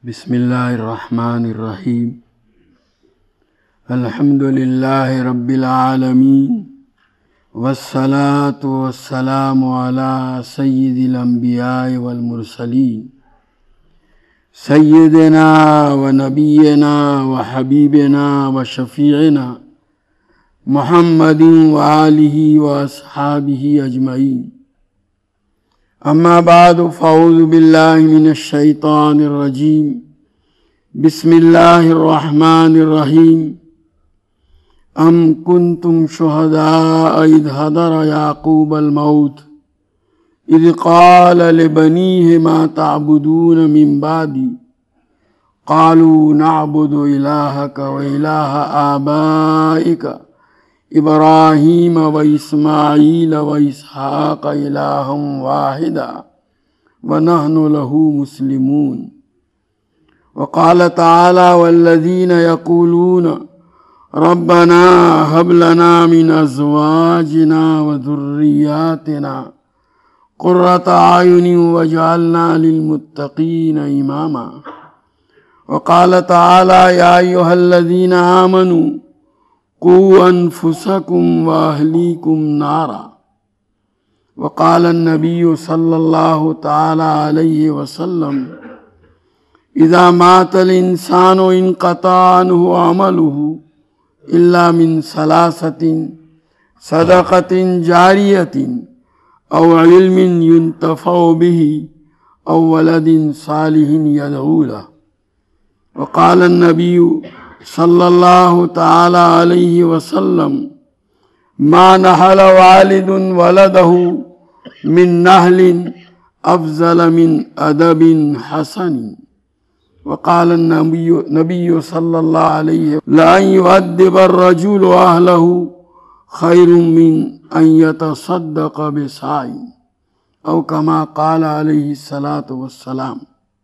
بسم اللہ الرحمن الرحیم الحمد للہ رب العالمین والصلاة والسلام علی سید الانبیاء والمرسلین سیدنا و نبینا و حبیبنا و شفیعنا محمد و آلہ و اصحابہ اجمعین اما بعد فاعوذ باللہ من الشیطان الرجیم بسم اللہ الرحمن الرحیم ام کنتم شہداء اذ حضر یعقوب الموت اذ قال لبنیہ ما تعبدون من بعدی قالوا نعبد الہک و الہ آبائک ابراہیم و اسماعیل و اسحاق الہا واحدا ونحن له مسلمون وقال تعالی والذین یقولون ربنا هب لنا من ازواجنا وذریاتنا قرۃ اعین واجعلنا للمتقین اماما وقال تعالی یا ایھا الذین آمنوا قوا انفسکم واہلیکم نارا وقال النبی صلی اللہ تعالی علیہ وسلم اذا مات الانسان انقطع عنہ عملہ الا من ثلاثۃ صدقۃ جاریۃ او علم ينتفع به او ولد صالح يدعو له وقال النبی صلی اللہ تعالی علیہ وسلم ما نحل والد ولدہ من نحل افضل من ادب حسن وقال النبی صلی اللہ علیہ لأن يؤدب الرجل اہلہ خیر من ان يتصدق بصاع او کما قال علیہ الصلاۃ والسلام۔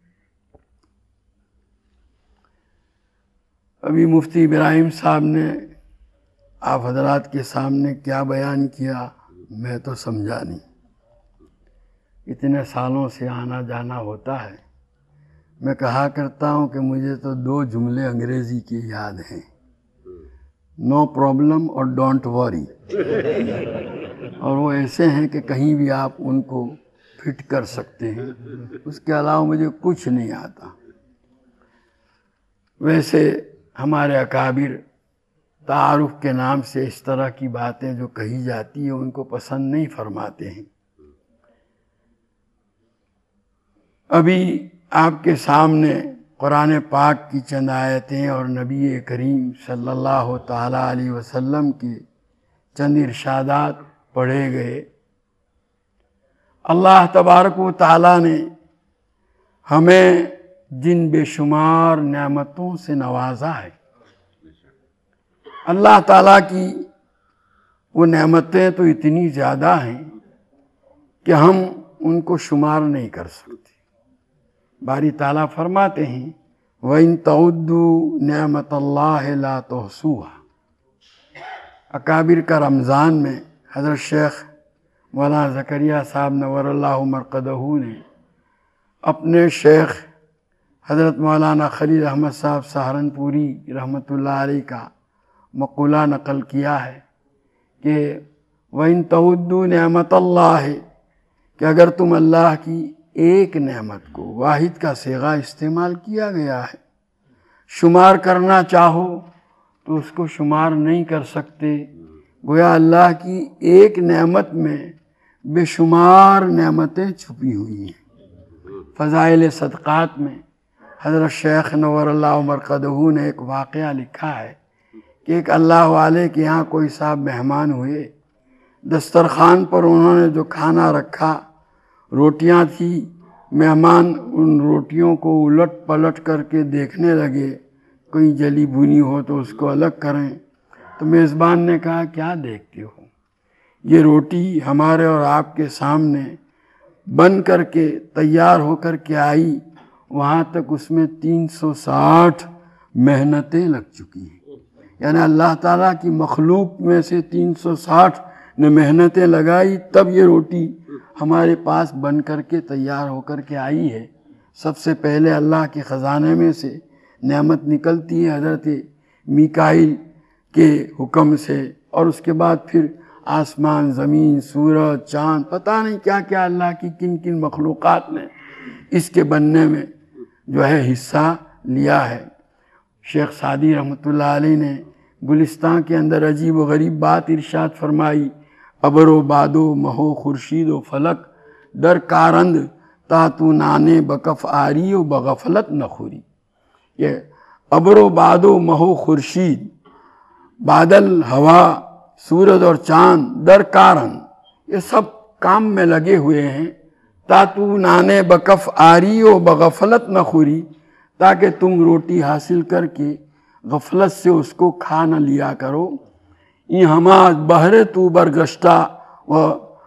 ابھی مفتی ابراہیم صاحب نے آپ حضرات کے سامنے کیا بیان کیا میں تو سمجھا نہیں، اتنے سالوں سے آنا جانا ہوتا ہے۔ میں کہا کرتا ہوں کہ مجھے تو 2 جملے انگریزی کے یاد ہیں، نو پرابلم اور ڈونٹ وری، اور وہ ایسے ہیں کہ کہیں بھی آپ ان کو فٹ کر سکتے ہیں، اس کے علاوہ مجھے کچھ نہیں آتا۔ ویسے ہمارے اکابر تعارف کے نام سے اس طرح کی باتیں جو کہی جاتی ہیں ان کو پسند نہیں فرماتے ہیں۔ ابھی آپ کے سامنے قرآن پاک کی چند آیتیں اور نبی کریم صلی اللہ تعالیٰ علیہ وسلم کے چند ارشادات پڑھے گئے۔ اللہ تبارک و تعالیٰ نے ہمیں جن بے شمار نعمتوں سے نوازا ہے، اللہ تعالیٰ کی وہ نعمتیں تو اتنی زیادہ ہیں کہ ہم ان کو شمار نہیں کر سکتے۔ باری تعالیٰ فرماتے ہیں وَإِن تَعُدُّوا نِعْمَةَ اللَّهِ لَا تُحْصُوهَا۔ اکابر کا رمضان میں حضرت شیخ مولانا زکریا صاحب نور اللہ مرقدہ نے اپنے شیخ حضرت مولانا خلیل احمد صاحب سہارنپوری رحمۃ اللہ علیہ کا مقولہ نقل کیا ہے کہ وَإِن تَعُدُّوا نِعْمَةَ اللَّهِ کہ اگر تم اللہ کی ایک نعمت کو، واحد کا صیغہ استعمال کیا گیا ہے، شمار کرنا چاہو تو اس کو شمار نہیں کر سکتے۔ گویا اللہ کی ایک نعمت میں بے شمار نعمتیں چھپی ہوئی ہیں۔ فضائل صدقات میں حضرت شیخ نور اللہ مرقدہ نے ایک واقعہ لکھا ہے کہ ایک اللہ والے کے یہاں کوئی صاحب مہمان ہوئے، دسترخوان پر انہوں نے جو کھانا رکھا، روٹیاں تھیں، مہمان ان روٹیوں کو الٹ پلٹ کر کے دیکھنے لگے، کوئی جلی بھنی ہو تو اس کو الگ کریں، تو میزبان نے کہا کیا دیکھتے ہو، یہ روٹی ہمارے اور آپ کے سامنے بن کر کے تیار ہو کر کے آئی، وہاں تک اس میں 360 محنتیں لگ چکی ہیں۔ یعنی اللہ تعالیٰ کی مخلوق میں سے 360 نے محنتیں لگائی، تب یہ روٹی ہمارے پاس بن کر کے تیار ہو کر کے آئی ہے۔ سب سے پہلے اللہ کے خزانے میں سے نعمت نکلتی ہے حضرت میکائیل کے حکم سے، اور اس کے بعد پھر آسمان، زمین، سورج، چاند، پتہ نہیں کیا کیا اللہ کی کن کن مخلوقات نے اس کے بننے میں جو ہے حصہ لیا ہے۔ شیخ سعدی رحمۃ اللہ علیہ نے گلستان کے اندر عجیب و غریب بات ارشاد فرمائی، ابر و بادو مہو خورشید و فلک در کارند تا تو نانے بکف آری و بغفلت نخوری۔ یہ ابر و بادو مہو خورشید، بادل، ہوا، سورج اور چاند، در کارند، یہ سب کام میں لگے ہوئے ہیں، تا تو نانے بکف آری و بغفلت نخوری، تاکہ تم روٹی حاصل کر کے غفلت سے اس کو کھا نہ لیا کرو۔ یہ ہما بہر تو برگشتہ و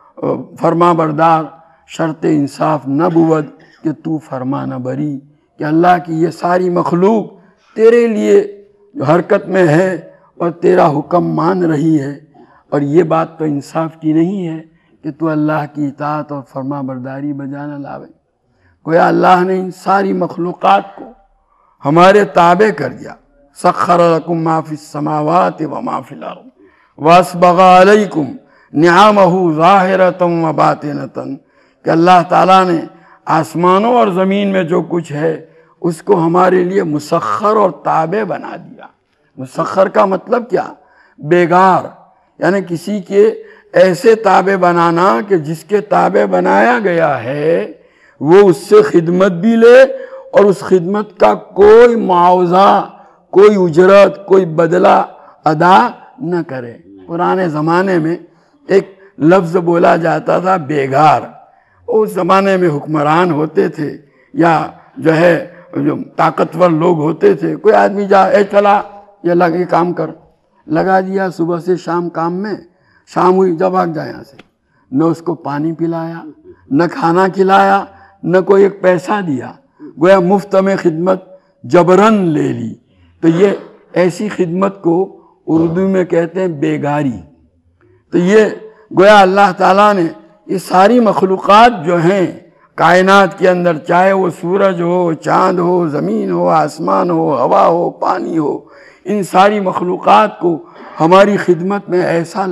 فرما بردار، شرط انصاف نہ بود کہ تو فرما نہ بری، کہ اللہ کی یہ ساری مخلوق تیرے لیے جو حرکت میں ہے اور تیرا حکم مان رہی ہے، اور یہ بات تو انصاف کی نہیں ہے کہ تو اللہ کی اطاعت اور فرما برداری بجا نہ لاوے۔ گویا اللہ نے ان ساری مخلوقات کو ہمارے تابع کر دیا۔ سخر لکم ما فی السماوات و ما فی الارض واسبغ علیکم نعمہ ظاہرۃ و باطنۃ، کہ اللہ تعالیٰ نے آسمانوں اور زمین میں جو کچھ ہے اس کو ہمارے لیے مسخر اور تابع بنا دیا۔ مسخر کا مطلب کیا؟ بیگار، یعنی کسی کے ایسے تابع بنانا کہ جس کے تابع بنایا گیا ہے وہ اس سے خدمت بھی لے اور اس خدمت کا کوئی معاوضہ، کوئی اجرت، کوئی بدلہ ادا نہ کرے۔ پرانے زمانے میں ایک لفظ بولا جاتا تھا بیگار۔ اس زمانے میں حکمران ہوتے تھے یا جو ہے جو طاقتور لوگ ہوتے تھے، کوئی آدمی جا اے چلا یہ کام کر، لگا دیا صبح سے شام کام میں، شام ہوئی جب بھاگ جائے یہاں سے، نہ اس کو پانی پلایا، نہ کھانا کھلایا، نہ کوئی ایک پیسہ دیا، گویا مفت میں خدمت جبرن لے لی۔ تو یہ ایسی خدمت کو اردو میں کہتے ہیں بیگاری۔ تو یہ گویا اللہ تعالیٰ نے یہ ساری مخلوقات جو ہیں کائنات کے اندر، چاہے وہ سورج ہو، چاند ہو، زمین ہو، آسمان ہو، ہوا ہو، پانی ہو، ان ساری مخلوقات کو ہماری خدمت میں ایسا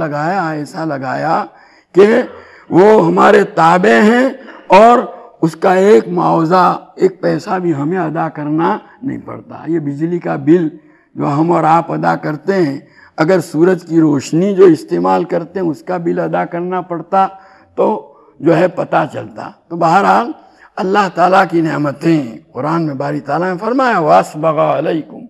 لگایا کہ وہ ہمارے تابع ہیں، اور اس کا ایک معاوضہ، ایک پیسہ بھی ہمیں ادا کرنا نہیں پڑتا۔ یہ بجلی کا بل جو ہم اور آپ ادا کرتے ہیں، اگر سورج کی روشنی جو استعمال کرتے ہیں اس کا بل ادا کرنا پڑتا تو جو ہے پتہ چلتا۔ تو بہرحال اللہ تعالیٰ کی نعمتیں، قرآن میں باری تعالیٰ نے فرمایا وَاسْبَغَ عَلَيْكُمْ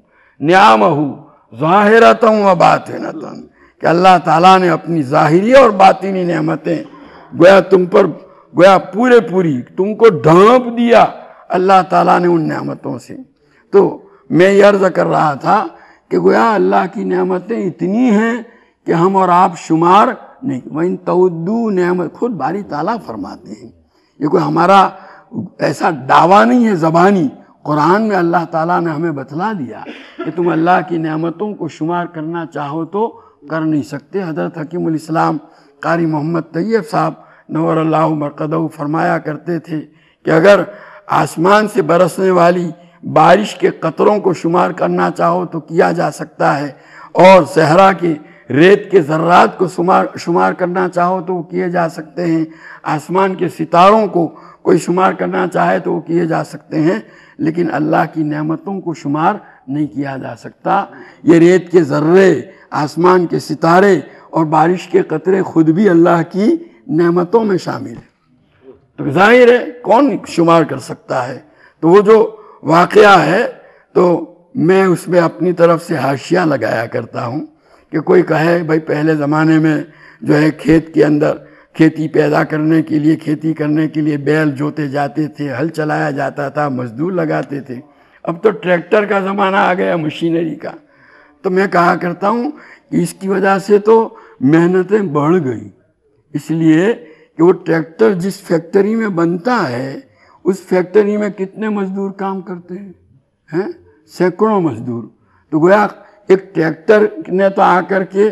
نِعَمَهُ ظَاهِرَةً وَبَاطِنَةً، کہ اللہ تعالیٰ نے اپنی ظاہری اور باطنی نعمتیں گویا تم پر گویا پوری تم کو ڈھانپ دیا اللہ تعالیٰ نے ان نعمتوں سے۔ تو میں یہ عرض کر رہا تھا کہ گویا اللہ کی نعمتیں اتنی ہیں کہ ہم اور آپ شمار نہیں۔ وَإِن تَعُدُّوا نعمت، خود باری تعالیٰ فرماتے ہیں، یہ کوئی ہمارا ایسا دعویٰ نہیں ہے زبانی، قرآن میں اللہ تعالیٰ نے ہمیں بتلا دیا کہ تم اللہ کی نعمتوں کو شمار کرنا چاہو تو کر نہیں سکتے۔ حضرت حکیم الاسلام قاری محمد طیب صاحب نور اللہ مرقدہ فرمایا کرتے تھے کہ اگر آسمان سے برسنے والی بارش کے قطروں کو شمار کرنا چاہو تو کیا جا سکتا ہے، اور صحرا کے ریت کے ذرات کو شمار کرنا چاہو تو وہ کیے جا سکتے ہیں، آسمان کے ستاروں کو کوئی شمار کرنا چاہے تو وہ کیے جا سکتے ہیں، لیکن اللہ کی نعمتوں کو شمار نہیں کیا جا سکتا۔ یہ ریت کے ذرے، آسمان کے ستارے اور بارش کے قطرے خود بھی اللہ کی نعمتوں میں شامل ہیں۔ تو ظاہر ہے کون شمار کر سکتا ہے؟ تو وہ جو واقعہ ہے تو میں اس میں اپنی طرف سے حاشیہ لگایا کرتا ہوں کہ کوئی کہے بھائی پہلے زمانے میں جو ہے کھیت کے اندر کھیتی پیدا کرنے کے لیے، کھیتی کرنے کے لیے بیل جوتے جاتے تھے، ہل چلایا جاتا تھا، مزدور لگاتے تھے۔ اب تو ٹریکٹر کا زمانہ آ گیا، مشینری کا۔ تو میں کہا کرتا ہوں کہ اس کی وجہ سے تو محنتیں بڑھ گئی، اس لیے کہ وہ ٹریکٹر جس فیکٹری میں بنتا ہے اس فیکٹری میں کتنے مزدور کام کرتے ہیں؟ سینکڑوں مزدور۔ تو گویا ایک ٹریکٹر نے تو آ کر کے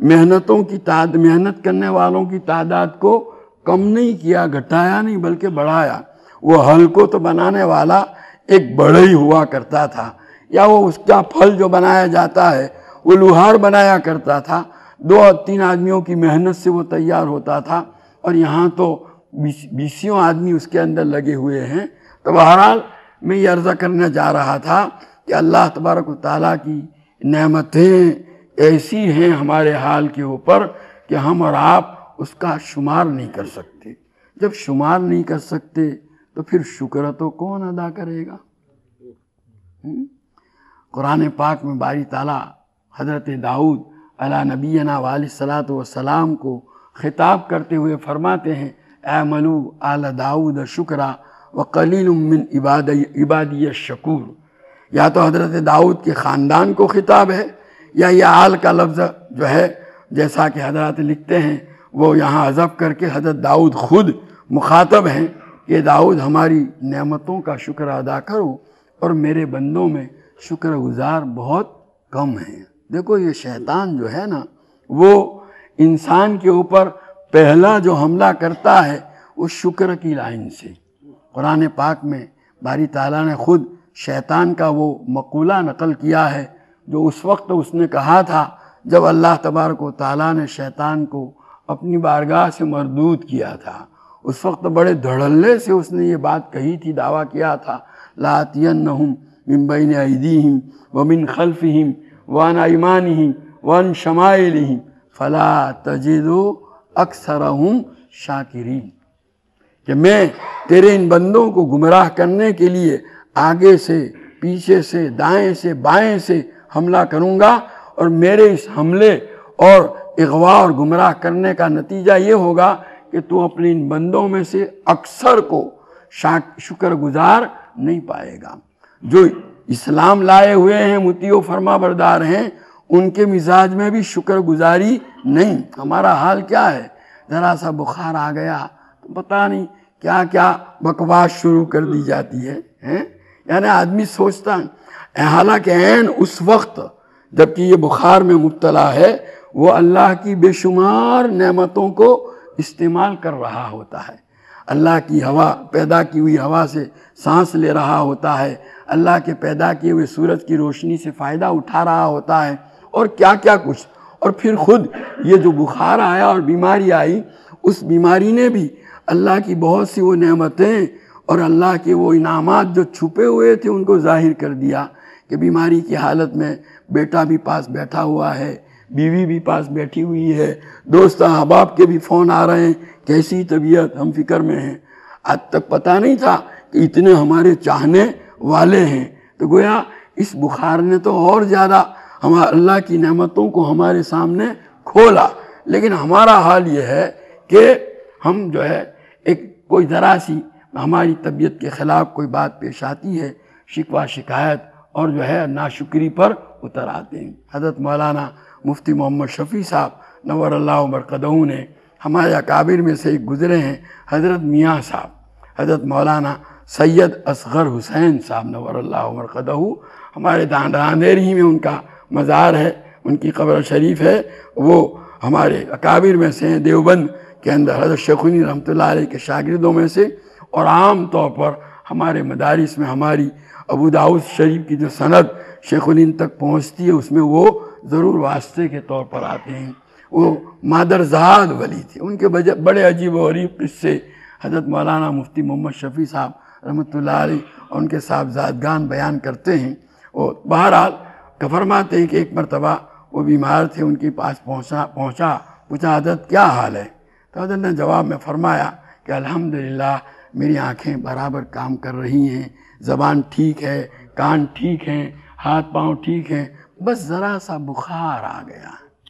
محنت کرنے والوں کی تعداد کو کم نہیں کیا، گھٹایا نہیں بلکہ بڑھایا۔ وہ ہل کو تو بنانے والا ایک بڑھئی ہوا کرتا تھا، یا وہ اس کا پھل جو بنایا جاتا ہے وہ لوہار بنایا کرتا تھا، 2-3 آدمیوں کی محنت سے وہ تیار ہوتا تھا، اور یہاں تو 20 آدمی اس کے اندر لگے ہوئے ہیں۔ تو بہرحال میں یہ عرض کرنا جا رہا تھا کہ اللہ تبارک و تعالیٰ کی نعمتیں ایسی ہیں ہمارے حال کے اوپر کہ ہم اور آپ اس کا شمار نہیں کر سکتے۔ جب شمار نہیں کر سکتے تو پھر شکر تو کون ادا کرے گا؟ قرآن پاک میں باری تعالیٰ حضرت داؤد علیٰ نبینا علیہ الصلاۃ والسلام کو خطاب کرتے ہوئے فرماتے ہیں اعملوا آل داؤد شکرا وقلیل من عبادی الشکور۔ یا تو حضرت داؤد کے خاندان کو خطاب ہے، یا یہ آل کا لفظ جو ہے جیسا کہ حضرات لکھتے ہیں وہ یہاں حذف کر کے حضرت داؤد خود مخاطب ہیں کہ داؤد ہماری نعمتوں کا شکر ادا کرو، اور میرے بندوں میں شکر گزار بہت کم ہیں۔ دیکھو یہ شیطان جو ہے نا وہ انسان کے اوپر پہلا جو حملہ کرتا ہے وہ شکر کی لائن سے۔ قرآن پاک میں باری تعالیٰ نے خود شیطان کا وہ مقولہ نقل کیا ہے جو اس وقت اس نے کہا تھا جب اللہ تبارک و تعالیٰ نے شیطان کو اپنی بارگاہ سے مردود کیا تھا۔ اس وقت بڑے دھڑلے سے اس نے یہ بات کہی تھی، دعویٰ کیا تھا لَآتِيَنَّهُمْ مِن بَيْنِ أَيْدِيهِمْ وَمِنْ خَلْفِهِمْ وَعَنْ أَيْمَانِهِمْ وَعَنْ شَمَائِلِهِمْ فَلَا تَجِدُ أَكْثَرَهُمْ شَاكِرِينَ، کہ میں تیرے ان بندوں کو گمراہ کرنے کے لیے آگے سے، پیچھے سے، دائیں سے، بائیں سے حملہ کروں گا، اور میرے اس حملے اور اغوا اور گمراہ کرنے کا نتیجہ یہ ہوگا کہ تو اپنے ان بندوں میں سے اکثر کو شکر گزار نہیں پائے گا۔ جو اسلام لائے ہوئے ہیں، مطیع و فرما بردار ہیں، ان کے مزاج میں بھی شکر گزاری نہیں۔ ہمارا حال کیا ہے؟ ذرا سا بخار آ گیا تو پتہ نہیں کیا کیا بکواس شروع کر دی جاتی ہے، یعنی آدمی سوچتا ہے، حالانکہ عین اس وقت جبکہ یہ بخار میں مبتلا ہے وہ اللہ کی بے شمار نعمتوں کو استعمال کر رہا ہوتا ہے، اللہ کی ہوا، پیدا کی ہوئی ہوا سے سانس لے رہا ہوتا ہے، اللہ کے پیدا کیے ہوئے سورج کی روشنی سے فائدہ اٹھا رہا ہوتا ہے، اور کیا کیا کچھ۔ اور پھر خود یہ جو بخار آیا اور بیماری آئی، اس بیماری نے بھی اللہ کی بہت سی وہ نعمتیں اور اللہ کے وہ انعامات جو چھپے ہوئے تھے ان کو ظاہر کر دیا، کہ بیماری کی حالت میں بیٹا بھی پاس بیٹھا ہوا ہے، بیوی بھی پاس بیٹھی ہوئی ہے، دوست احباب کے بھی فون آ رہے ہیں، کیسی طبیعت، ہم فکر میں ہیں۔ آج تک پتہ نہیں تھا کہ اتنے ہمارے چاہنے والے ہیں۔ تو گویا اس بخار نے تو اور زیادہ اللہ کی نعمتوں کو ہمارے سامنے کھولا، لیکن ہمارا حال یہ ہے کہ ہم جو ہے ایک کوئی ذرا سی ہماری طبیعت کے خلاف کوئی بات پیش آتی ہے، شکوہ شکایت اور جو ہے ناشکری پر اتر آتے ہیں۔ حضرت مولانا مفتی محمد شفیع صاحب نور اللہ مرقدہ نے ہمارے اکابر میں سے ایک گزرے ہیں، حضرت میاں صاحب، حضرت مولانا سید اصغر حسین صاحب نور اللہ مرقدہ، ہمارے داندیر ہی میں ان کا مزار ہے، ان کی قبر شریف ہے، وہ ہمارے اکابر میں سے ہیں، دیوبند کے اندر حضرت شیخ الہند رحمۃ اللہ علیہ کے شاگردوں میں سے، اور عام طور پر ہمارے مدارس میں ہماری ابو داؤد شریف کی جو سند شیخ الہند تک پہنچتی ہے اس میں وہ ضرور واسطے کے طور پر آتے ہیں۔ وہ مادرزاد ولی تھے، ان کے بڑے عجیب و غریب قصے حضرت مولانا مفتی محمد شفیع صاحب رحمۃ اللہ علیہ اور ان کے صاحبزادگان بیان کرتے ہیں۔ اور بہرحال فرماتے ہیں کہ ایک مرتبہ وہ بیمار تھے، ان کے پاس پہنچا، پوچھا حضرت کیا حال ہے؟ تو حضرت نے جواب میں فرمایا کہ الحمدللہ میری آنکھیں برابر کام کر رہی ہیں، زبان ٹھیک ہے، کان ٹھیک ہیں، ہاتھ پاؤں ٹھیک ہیں، بس ذرا سا بخار آ گیا۔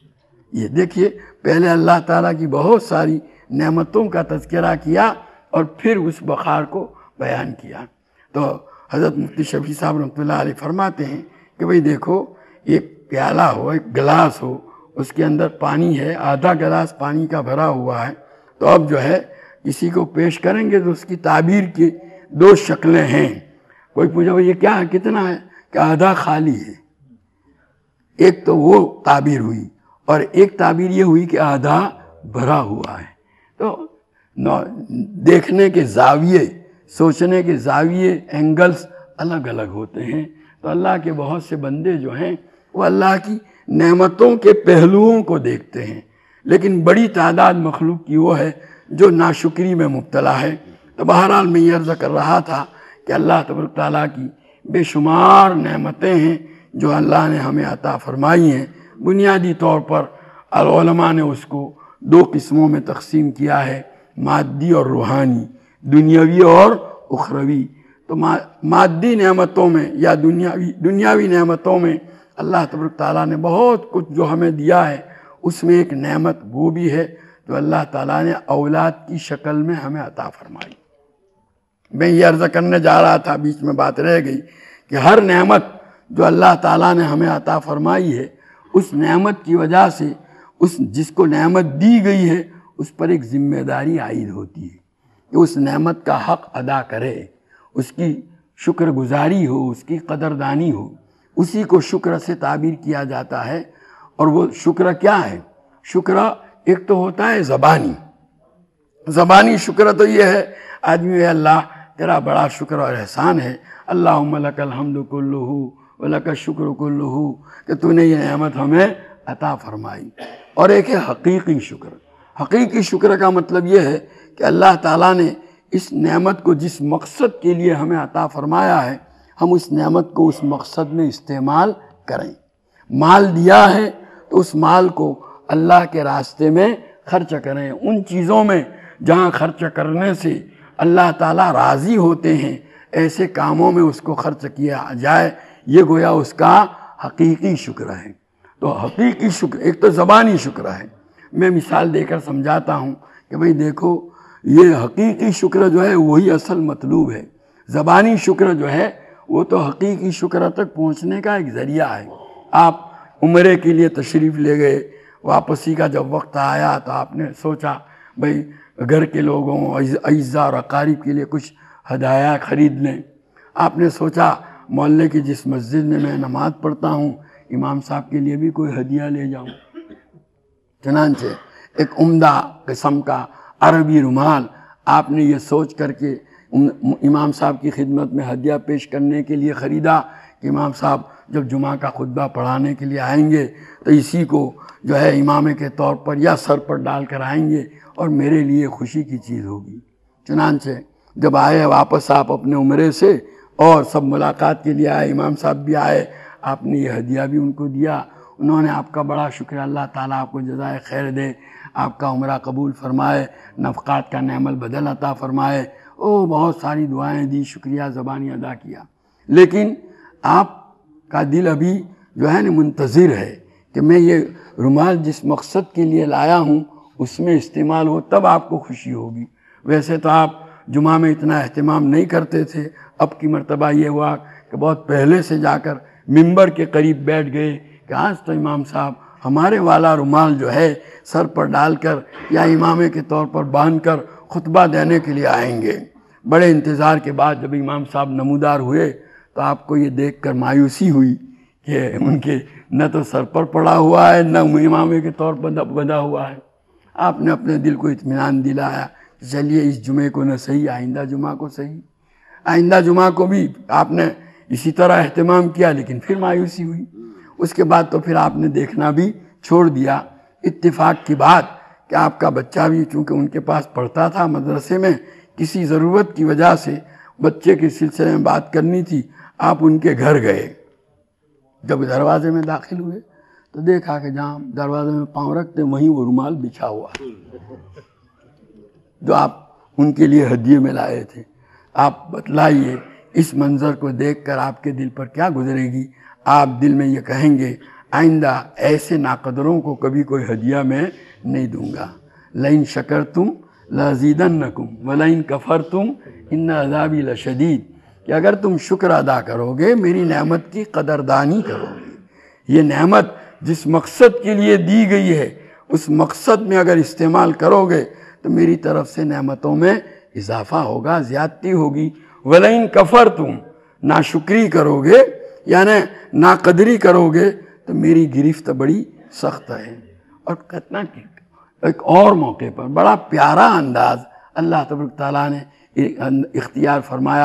یہ دیکھیے، پہلے اللہ تعالیٰ کی بہت ساری نعمتوں کا تذکرہ کیا اور پھر اس بخار کو بیان کیا۔ تو حضرت مفتی شفیع صاحب رحمۃ اللہ علیہ فرماتے ہیں کہ بھئی دیکھو، ایک پیالہ ہو، ایک گلاس ہو، اس کے اندر پانی ہے، آدھا گلاس پانی کا بھرا ہوا ہے، تو اب جو ہے کسی کو پیش کریں گے تو اس کی تعبیر کی 2 شکلیں ہیں۔ کوئی پوچھا بھئی یہ کیا ہے، کتنا ہے؟ کہ آدھا خالی ہے۔ ایک تو وہ تعبیر ہوئی، اور ایک تعبیر یہ ہوئی کہ آدھا بھرا ہوا ہے۔ تو دیکھنے کے زاویے، سوچنے کے زاویے، اینگلز الگ الگ ہوتے ہیں۔ تو اللہ کے بہت سے بندے جو ہیں وہ اللہ کی نعمتوں کے پہلوؤں کو دیکھتے ہیں، لیکن بڑی تعداد مخلوق کی وہ ہے جو ناشکری میں مبتلا ہے۔ تو بہرحال میں یہ عرض کر رہا تھا کہ اللہ تبارک تعالیٰ کی بے شمار نعمتیں ہیں جو اللہ نے ہمیں عطا فرمائی ہیں۔ بنیادی طور پر علماء نے اس کو دو قسموں میں تقسیم کیا ہے، مادی اور روحانی، دنیاوی اور اخروی۔ تو مادی نعمتوں میں یا دنیاوی نعمتوں میں اللہ تبارک تعالیٰ نے بہت کچھ جو ہمیں دیا ہے، اس میں ایک نعمت وہ بھی ہے جو اللہ تعالیٰ نے اولاد کی شکل میں ہمیں عطا فرمائی۔ میں یہ عرض کرنے جا رہا تھا، بیچ میں بات رہ گئی، کہ ہر نعمت جو اللہ تعالیٰ نے ہمیں عطا فرمائی ہے، اس نعمت کی وجہ سے جس کو نعمت دی گئی ہے اس پر ایک ذمہ داری عائد ہوتی ہے کہ اس نعمت کا حق ادا کرے، اس کی شکر گزاری ہو، اس کی قدردانی ہو۔ اسی کو شکر سے تعبیر کیا جاتا ہے۔ اور وہ شکر کیا ہے؟ شکر ایک تو ہوتا ہے زبانی شکر، تو یہ ہے آدمی ہے اللہ تیرا بڑا شکر اور احسان ہے، اللہم لک الحمد کلہ ولک الشکر کلہ، کہ تو نے یہ نعمت ہمیں عطا فرمائی۔ اور ایک ہے حقیقی شکر۔ حقیقی شکر کا مطلب یہ ہے کہ اللہ تعالیٰ نے اس نعمت کو جس مقصد کے لیے ہمیں عطا فرمایا ہے، ہم اس نعمت کو اس مقصد میں استعمال کریں۔ مال دیا ہے تو اس مال کو اللہ کے راستے میں خرچ کریں، ان چیزوں میں جہاں خرچ کرنے سے اللہ تعالیٰ راضی ہوتے ہیں، ایسے کاموں میں اس کو خرچ کیا جائے، یہ گویا اس کا حقیقی شکر ہے۔ تو حقیقی شکر ایک تو زبانی شکر ہے۔ میں مثال دے کر سمجھاتا ہوں کہ بھئی دیکھو، یہ حقیقی شکر جو ہے وہی اصل مطلوب ہے، زبانی شکر جو ہے وہ تو حقیقی شکر تک پہنچنے کا ایک ذریعہ ہے۔ آپ عمرے کے لیے تشریف لے گئے، واپسی کا جب وقت آیا تو آپ نے سوچا بھئی گھر کے لوگوں، اعزاء اور اقارب کے لیے کچھ ہدایہ خرید لیں۔ آپ نے سوچا محلے کی جس مسجد میں میں نماز پڑھتا ہوں، امام صاحب کے لیے بھی کوئی ہدیہ لے جاؤں۔ چنانچہ ایک عمدہ قسم کا عربی رومال آپ نے یہ سوچ کر کے امام صاحب کی خدمت میں ہدیہ پیش کرنے کے لیے خریدا کہ امام صاحب جب جمعہ کا خطبہ پڑھانے کے لیے آئیں گے تو اسی کو جو ہے امامے کے طور پر یا سر پر ڈال کر آئیں گے اور میرے لیے خوشی کی چیز ہوگی۔ چنانچہ جب آئے واپس آپ اپنے عمرے سے اور سب ملاقات کے لیے آئے، امام صاحب بھی آئے، آپ نے یہ ہدیہ بھی ان کو دیا، انہوں نے آپ کا بڑا شکریہ، اللہ تعالیٰ آپ کو جزائے خیر دے، آپ کا عمرہ قبول فرمائے، نفقات کا نعم البدل عطا فرمائے، بہت ساری دعائیں دی، شکریہ زبانی ادا کیا۔ لیکن آپ کا دل ابھی جو ہے نا منتظر ہے کہ میں یہ رومال جس مقصد کے لیے لایا ہوں اس میں استعمال ہو، تب آپ کو خوشی ہوگی۔ ویسے تو آپ جمعہ میں اتنا اہتمام نہیں کرتے تھے، اب کی مرتبہ یہ ہوا کہ بہت پہلے سے جا کر ممبر کے قریب بیٹھ گئے کہ آج تو امام صاحب ہمارے والا رومال جو ہے سر پر ڈال کر یا امامے کے طور پر باندھ کر خطبہ دینے کے لیے آئیں گے۔ بڑے انتظار کے بعد جب امام صاحب نمودار ہوئے تو آپ کو یہ دیکھ کر مایوسی ہوئی کہ ان کے نہ تو سر پر پڑا ہوا ہے نہ امامے کے طور پر بندھا ہوا ہے۔ آپ نے اپنے دل کو اطمینان دلایا، چلیے اس جمعے کو نہ صحیح، آئندہ جمعہ کو صحیح۔ آئندہ جمعہ کو بھی آپ نے اسی طرح اہتمام کیا، لیکن پھر مایوسی ہوئی۔ اس کے بعد تو پھر آپ نے دیکھنا بھی چھوڑ دیا۔ اتفاق کی بات کہ آپ کا بچہ بھی چونکہ ان کے پاس پڑھتا تھا مدرسے میں، کسی ضرورت کی وجہ سے بچے کے سلسلے میں بات کرنی تھی، آپ ان کے گھر گئے۔ جب دروازے میں داخل ہوئے تو دیکھا کہ جہاں دروازے میں پاؤں رکھتے وہیں وہ رومال بچھا ہوا جو آپ ان کے لیے ہدیے میں لائے تھے۔ آپ بتلائیے اس منظر کو دیکھ کر آپ کے دل پر کیا گزرے گی؟ آپ دل میں یہ کہیں گے آئندہ ایسے ناقدروں کو کبھی کوئی ہدیہ میں نہیں دوں گا۔ لئن شکرتم لازیدنکم ولئن کفرتم ان عذابی لشدید، کہ اگر تم شکر ادا کرو گے، میری نعمت کی قدردانی کرو گے، یہ نعمت جس مقصد کے لیے دی گئی ہے اس مقصد میں اگر استعمال کرو گے تو میری طرف سے نعمتوں میں اضافہ ہوگا، زیادتی ہوگی۔ وَلَئِن کَفَرْتُمْ، ناشکری کرو گے یعنی ناقدری کرو گے تو میری گرفت بڑی سخت ہے۔ اور کتنا ایک اور موقع پر بڑا پیارا انداز اللہ تبارک تعالیٰ نے اختیار فرمایا۔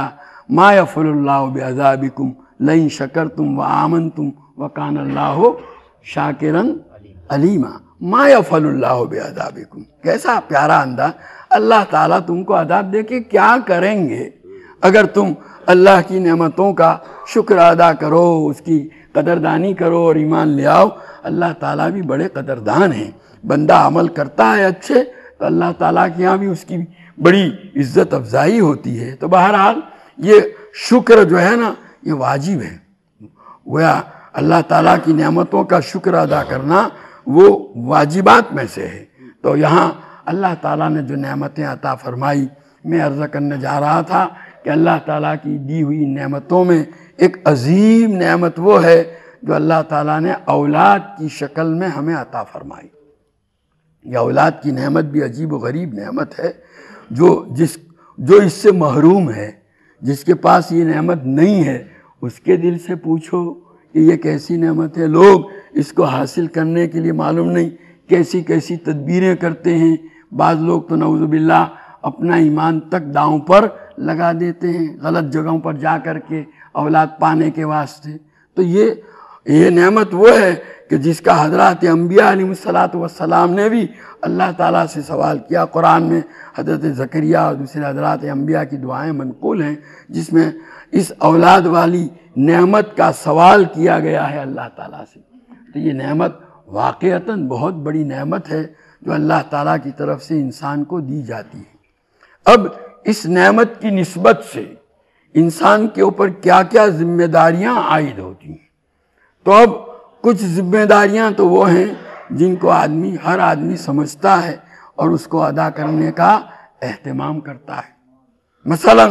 ما یفعل اللہ بعذابکم لئن شکرتم وآمنتم وکان اللہ شاکرا علیما۔ ما یفعل اللہ بعذابکم، کیسا پیارا انداز، اللہ تعالیٰ تم کو عذاب دے کے کیا کریں گے اگر تم اللہ کی نعمتوں کا شکر ادا کرو، اس کی قدردانی کرو اور ایمان لے آؤ۔ اللہ تعالیٰ بھی بڑے قدردان ہیں، بندہ عمل کرتا ہے اچھے تو اللہ تعالیٰ کے یہاں بھی اس کی بڑی عزت افزائی ہوتی ہے۔ تو بہرحال یہ شکر جو ہے نا یہ واجب ہے، گویا اللہ تعالیٰ کی نعمتوں کا شکر ادا کرنا وہ واجبات میں سے ہے۔ تو یہاں اللہ تعالیٰ نے جو نعمتیں عطا فرمائی، میں عرض کرنے جا رہا تھا کہ اللہ تعالیٰ کی دی ہوئی نعمتوں میں ایک عظیم نعمت وہ ہے جو اللہ تعالیٰ نے اولاد کی شکل میں ہمیں عطا فرمائی۔ یہ اولاد کی نعمت بھی عجیب و غریب نعمت ہے، جو اس سے محروم ہے، جس کے پاس یہ نعمت نہیں ہے اس کے دل سے پوچھو کہ یہ کیسی نعمت ہے۔ لوگ اس کو حاصل کرنے کے لیے معلوم نہیں کیسی کیسی تدبیریں کرتے ہیں، بعض لوگ تو نعوذ باللہ اپنا ایمان تک داؤں پر لگا دیتے ہیں غلط جگہوں پر جا کر کے اولاد پانے کے واسطے۔ تو یہ نعمت وہ ہے کہ جس کا حضرات انبیاء علیہ السلام نے بھی اللہ تعالیٰ سے سوال کیا۔ قرآن میں حضرت زکریہ اور دوسرے حضرات انبیاء کی دعائیں منقول ہیں جس میں اس اولاد والی نعمت کا سوال کیا گیا ہے اللہ تعالیٰ سے۔ تو یہ نعمت واقعتاً بہت بڑی نعمت ہے جو اللہ تعالیٰ کی طرف سے انسان کو دی جاتی ہے۔ اب اس نعمت کی نسبت سے انسان کے اوپر کیا کیا ذمہ داریاں عائد ہوتی ہیں، تو اب کچھ ذمہ داریاں تو وہ ہیں جن کو ہر آدمی سمجھتا ہے اور اس کو ادا کرنے کا اہتمام کرتا ہے۔ مثلا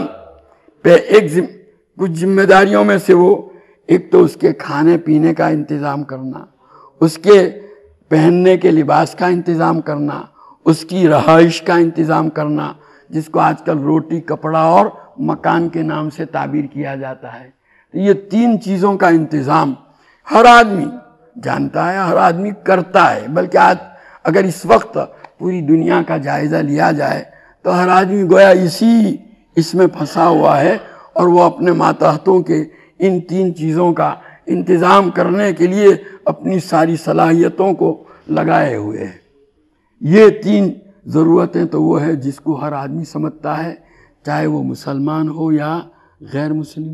کچھ ذمہ داریوں میں سے وہ ایک تو اس کے کھانے پینے کا انتظام کرنا، اس کے پہننے کے لباس کا انتظام کرنا، اس کی رہائش کا انتظام کرنا، جس کو آج کل روٹی، کپڑا اور مکان کے نام سے تعبیر کیا جاتا ہے۔ یہ تین چیزوں کا انتظام ہر آدمی جانتا ہے، ہر آدمی کرتا ہے، بلکہ آج اگر اس وقت پوری دنیا کا جائزہ لیا جائے تو ہر آدمی گویا اس میں پھنسا ہوا ہے اور وہ اپنے ماتحتوں کے ان تین چیزوں کا انتظام کرنے کے لیے اپنی ساری صلاحیتوں کو لگائے ہوئے ہیں۔ یہ تین ضرورتیں تو وہ ہے جس کو ہر آدمی سمجھتا ہے، چاہے وہ مسلمان ہو یا غیر مسلم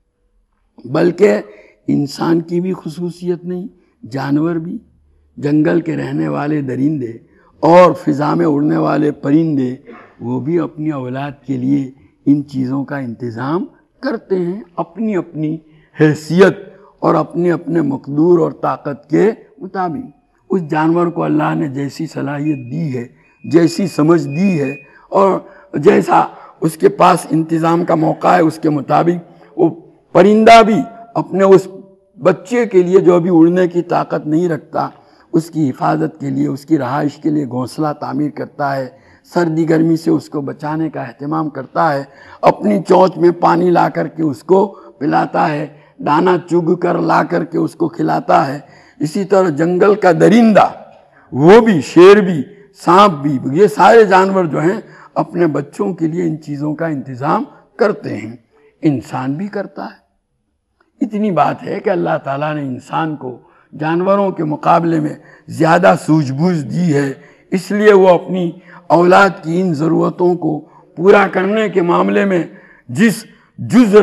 ہو۔ بلکہ انسان کی بھی خصوصیت نہیں، جانور بھی، جنگل کے رہنے والے درندے اور فضا میں اڑنے والے پرندے، وہ بھی اپنی اولاد کے لیے ان چیزوں کا انتظام کرتے ہیں اپنی اپنی حیثیت اور اپنے مقدور اور طاقت کے مطابق۔ اس جانور کو اللہ نے جیسی صلاحیت دی ہے، جیسی سمجھ دی ہے اور جیسا اس کے پاس انتظام کا موقع ہے، اس کے مطابق وہ پرندہ بھی اپنے اس بچے کے لیے جو ابھی اڑنے کی طاقت نہیں رکھتا، اس کی حفاظت کے لیے، اس کی رہائش کے لیے گھونسلہ تعمیر کرتا ہے، سردی گرمی سے اس کو بچانے کا اہتمام کرتا ہے، اپنی چونچ میں پانی لا کر کے اس کو پلاتا ہے، دانا چگ کر لا کر کے اس کو کھلاتا ہے۔ اسی طرح جنگل کا درندہ، وہ بھی، شیر بھی، سانپ بھی، یہ سارے جانور جو ہیں اپنے بچوں کے لیے ان چیزوں کا انتظام کرتے ہیں۔ انسان بھی کرتا ہے۔ اتنی بات ہے کہ اللہ تعالیٰ نے انسان کو جانوروں کے مقابلے میں زیادہ سوجھ بوجھ دی ہے، اس لیے وہ اپنی اولاد کی ان ضرورتوں کو پورا کرنے کے معاملے میں جس جز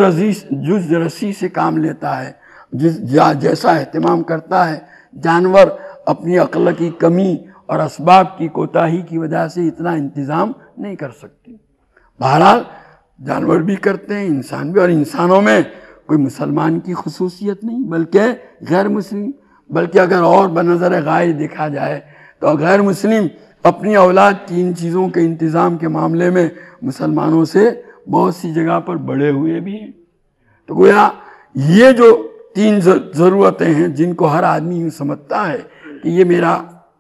رسی سے کام لیتا ہے، جیسا اہتمام کرتا ہے، جانور اپنی عقل کی کمی اور اسباب کی کوتاہی کی وجہ سے اتنا انتظام نہیں کر سکتے۔ بہرحال جانور بھی کرتے ہیں، انسان بھی، اور انسانوں میں کوئی مسلمان کی خصوصیت نہیں بلکہ غیر مسلم، بلکہ اگر اور بنظر غائب دیکھا جائے تو غیر مسلم اپنی اولاد کی ان چیزوں کے انتظام کے معاملے میں مسلمانوں سے بہت سی جگہ پر بڑھے ہوئے بھی ہیں۔ تو گویا یہ جو تین ضرورتیں ہیں جن کو ہر آدمی یوں سمجھتا ہے کہ یہ میرا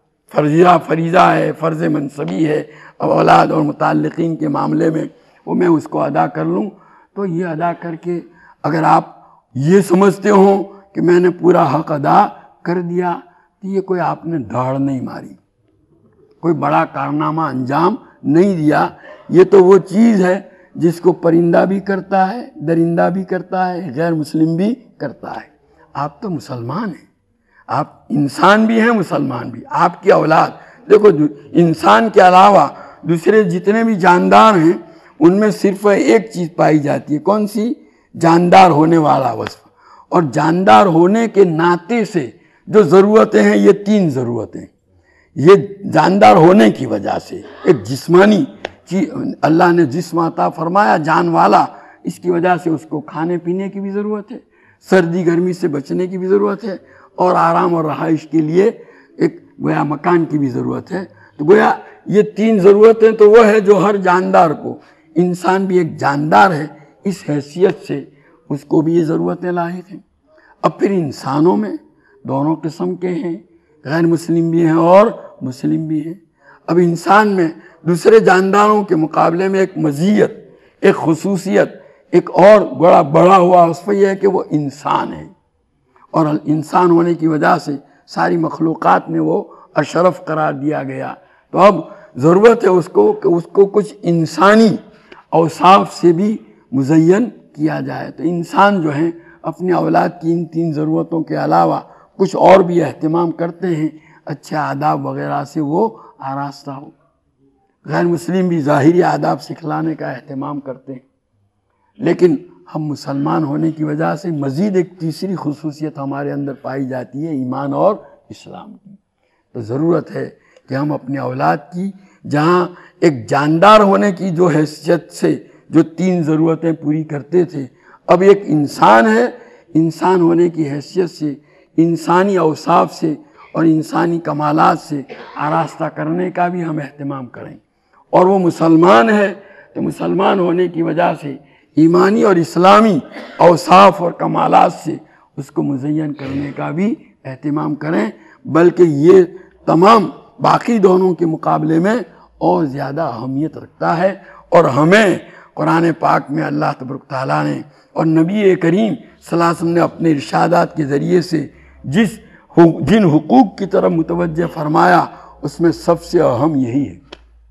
فریضہ ہے، فرض منصبی ہے اولاد اور متعلقین کے معاملے میں، وہ میں اس کو ادا کر لوں، تو یہ ادا کر کے اگر آپ یہ سمجھتے ہوں کہ میں نے پورا حق ادا کر دیا تو یہ کوئی آپ نے دھاڑ نہیں ماری، کوئی بڑا کارنامہ انجام نہیں دیا۔ یہ تو وہ چیز ہے جس کو پرندہ بھی کرتا ہے، درندہ بھی کرتا ہے، غیر مسلم بھی کرتا ہے۔ آپ تو مسلمان ہیں، آپ انسان بھی ہیں، مسلمان بھی۔ آپ کی اولاد دیکھو، انسان کے علاوہ دوسرے جتنے بھی جاندار ہیں ان میں صرف ایک چیز پائی جاتی ہے، کون سی؟ جاندار ہونے والا وصف۔ اور جاندار ہونے کے ناطے سے جو ضرورتیں ہیں، یہ 3 ضرورتیں، یہ جاندار ہونے کی وجہ سے ایک جسمانی چیز، اللہ نے جسم عطا فرمایا جان والا، اس کی وجہ سے اس کو کھانے پینے کی بھی ضرورت ہے، سردی گرمی سے بچنے کی بھی ضرورت ہے، اور آرام اور رہائش کے لیے ایک گویا مکان کی بھی ضرورت ہے۔ تو گویا یہ 3 ضرورتیں تو وہ ہے جو ہر جاندار کو، انسان بھی ایک جاندار ہے، اس حیثیت سے اس کو بھی یہ ضرورتیں لاحق ہیں۔ اب پھر انسانوں میں دونوں قسم کے ہیں، غیر مسلم بھی ہیں اور مسلم بھی ہیں۔ اب انسان میں دوسرے جانداروں کے مقابلے میں ایک مزیت، ایک خصوصیت، ایک اور بڑا ہوا وصف یہ ہے کہ وہ انسان ہے، اور انسان ہونے کی وجہ سے ساری مخلوقات میں وہ اشرف قرار دیا گیا۔ تو اب ضرورت ہے اس کو کہ اس کو کچھ انسانی اوصاف سے بھی مزین کیا جائے۔ تو انسان جو ہیں اپنی اولاد کی ان 3 ضرورتوں کے علاوہ کچھ اور بھی اہتمام کرتے ہیں، اچھے آداب وغیرہ سے وہ آراستہ ہو۔ غیر مسلم بھی ظاہری آداب سکھلانے کا اہتمام کرتے ہیں، لیکن ہم مسلمان ہونے کی وجہ سے مزید ایک تیسری خصوصیت ہمارے اندر پائی جاتی ہے، ایمان اور اسلام کی۔ تو ضرورت ہے کہ ہم اپنی اولاد کی، جہاں ایک جاندار ہونے کی جو حیثیت سے جو 3 ضرورتیں پوری کرتے تھے، اب ایک انسان ہے، انسان ہونے کی حیثیت سے انسانی اوصاف سے اور انسانی کمالات سے آراستہ کرنے کا بھی ہم اہتمام کریں، اور وہ مسلمان ہے تو مسلمان ہونے کی وجہ سے ایمانی اور اسلامی اوصاف اور کمالات سے اس کو مزین کرنے کا بھی اہتمام کریں، بلکہ یہ تمام باقی دونوں کے مقابلے میں اور زیادہ اہمیت رکھتا ہے۔ اور ہمیں قرآن پاک میں اللہ تبارک تعالیٰ نے اور نبی کریم صلی اللہ علیہ وسلم نے اپنے ارشادات کے ذریعے سے جن حقوق کی طرف متوجہ فرمایا، اس میں سب سے اہم یہی ہے۔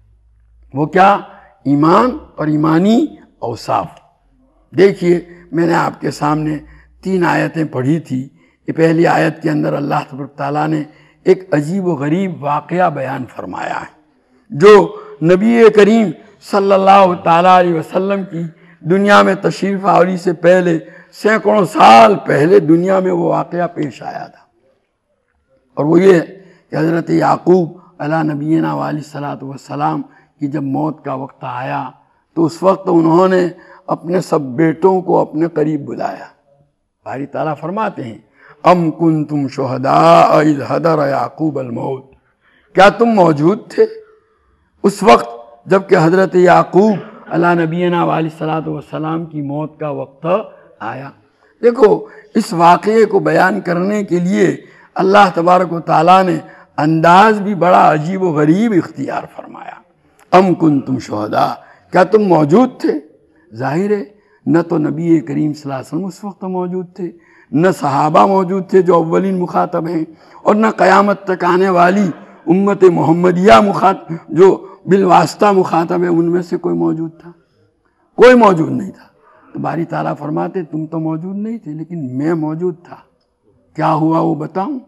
وہ کیا؟ ایمان اور ایمانی اوصاف۔ دیکھیے، میں نے آپ کے سامنے 3 آیتیں پڑھی تھی۔ یہ پہلی آیت کے اندر اللہ تبارک تعالیٰ نے ایک عجیب و غریب واقعہ بیان فرمایا ہے، جو نبی کریم صلی اللہ تعالیٰ علیہ وسلم کی دنیا میں تشریف آوری سے پہلے سینکڑوں سال پہلے دنیا میں وہ واقعہ پیش آیا تھا، اور وہ یہ کہ حضرت یعقوب علیہ نبینا علیہ الصلوۃ والسلام کی جب موت کا وقت آیا تو اس وقت انہوں نے اپنے سب بیٹوں کو اپنے قریب بلایا۔ باری تعالیٰ فرماتے ہیں، ام کنتم شہداء اذ حضر یعقوب الموت، کیا تم موجود تھے اس وقت جب کہ حضرت یعقوب علیہ نبینا علیہ الصلوۃ والسلام کی موت کا وقت آیا۔ دیکھو، اس واقعے کو بیان کرنے کے لیے اللہ تبارک و تعالیٰ نے انداز بھی بڑا عجیب و غریب اختیار فرمایا۔ ام کنتم شہداء، کیا تم موجود تھے؟ ظاہر ہے نہ تو نبی کریم صلی اللہ علیہ وسلم اس وقت موجود تھے، نہ صحابہ موجود تھے جو اولین مخاطب ہیں، اور نہ قیامت تک آنے والی امت محمدیہ جو بالواسطہ مخاطب ہے ان میں سے کوئی موجود تھا؟ کوئی موجود نہیں تھا۔ تو باری تعالیٰ فرماتے تم تو موجود نہیں تھے لیکن میں موجود تھا۔ کیا ہوا وہ بتاؤں؟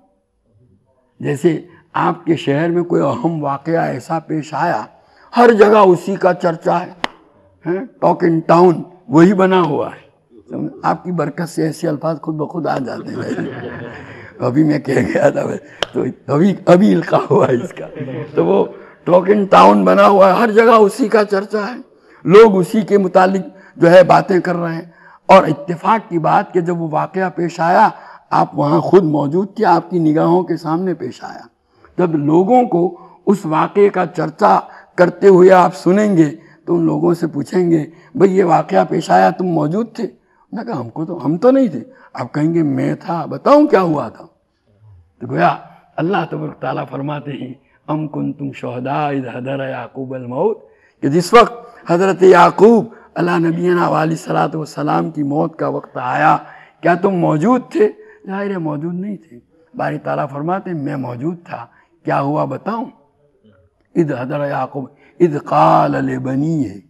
جیسے آپ کے شہر میں کوئی اہم واقعہ ایسا پیش آیا، ہر جگہ اسی کا چرچا ہے، ٹاک ان ٹاؤن وہی بنا ہوا ہے۔ آپ کی برکت سے ایسے الفاظ خود بخود آ جاتے ہیں۔ ابھی میں کہہ گیا تھا تو ابھی القاء ہوا ہے اس کا، تو وہ ٹاک ان ٹاؤن بنا ہوا ہے، ہر جگہ اسی کا چرچا ہے، لوگ اسی کے متعلق جو ہے باتیں کر رہے ہیں۔ اور اتفاق کی بات کہ جب وہ واقعہ پیش آیا آپ وہاں خود موجود تھے، آپ کی نگاہوں کے سامنے پیش آیا۔ جب لوگوں کو اس واقعے کا چرچا کرتے ہوئے آپ سنیں گے تو ان لوگوں سے پوچھیں گے بھئی یہ واقعہ پیش آیا تم موجود تھے؟ انہوں نے کہا ہم تو نہیں تھے۔ آپ کہیں گے میں تھا، بتاؤں کیا ہوا تھا؟ تو گویا اللہ تبارک تعالیٰ فرماتے ہیں ام کنتم شہداء اذ حضر یعقوب الموت، کہ جس وقت حضرت یعقوب علیہ نبینا علیہ الصلوۃ والسلام کی موت کا وقت آیا کیا تم موجود تھے؟ ظاہر ہے موجود نہیں تھے۔ باری تعالیٰ فرماتے ہیں میں موجود تھا، کیا ہوا بتاؤں؟ اذ حضر یعقوب اذ قال لبنیہ،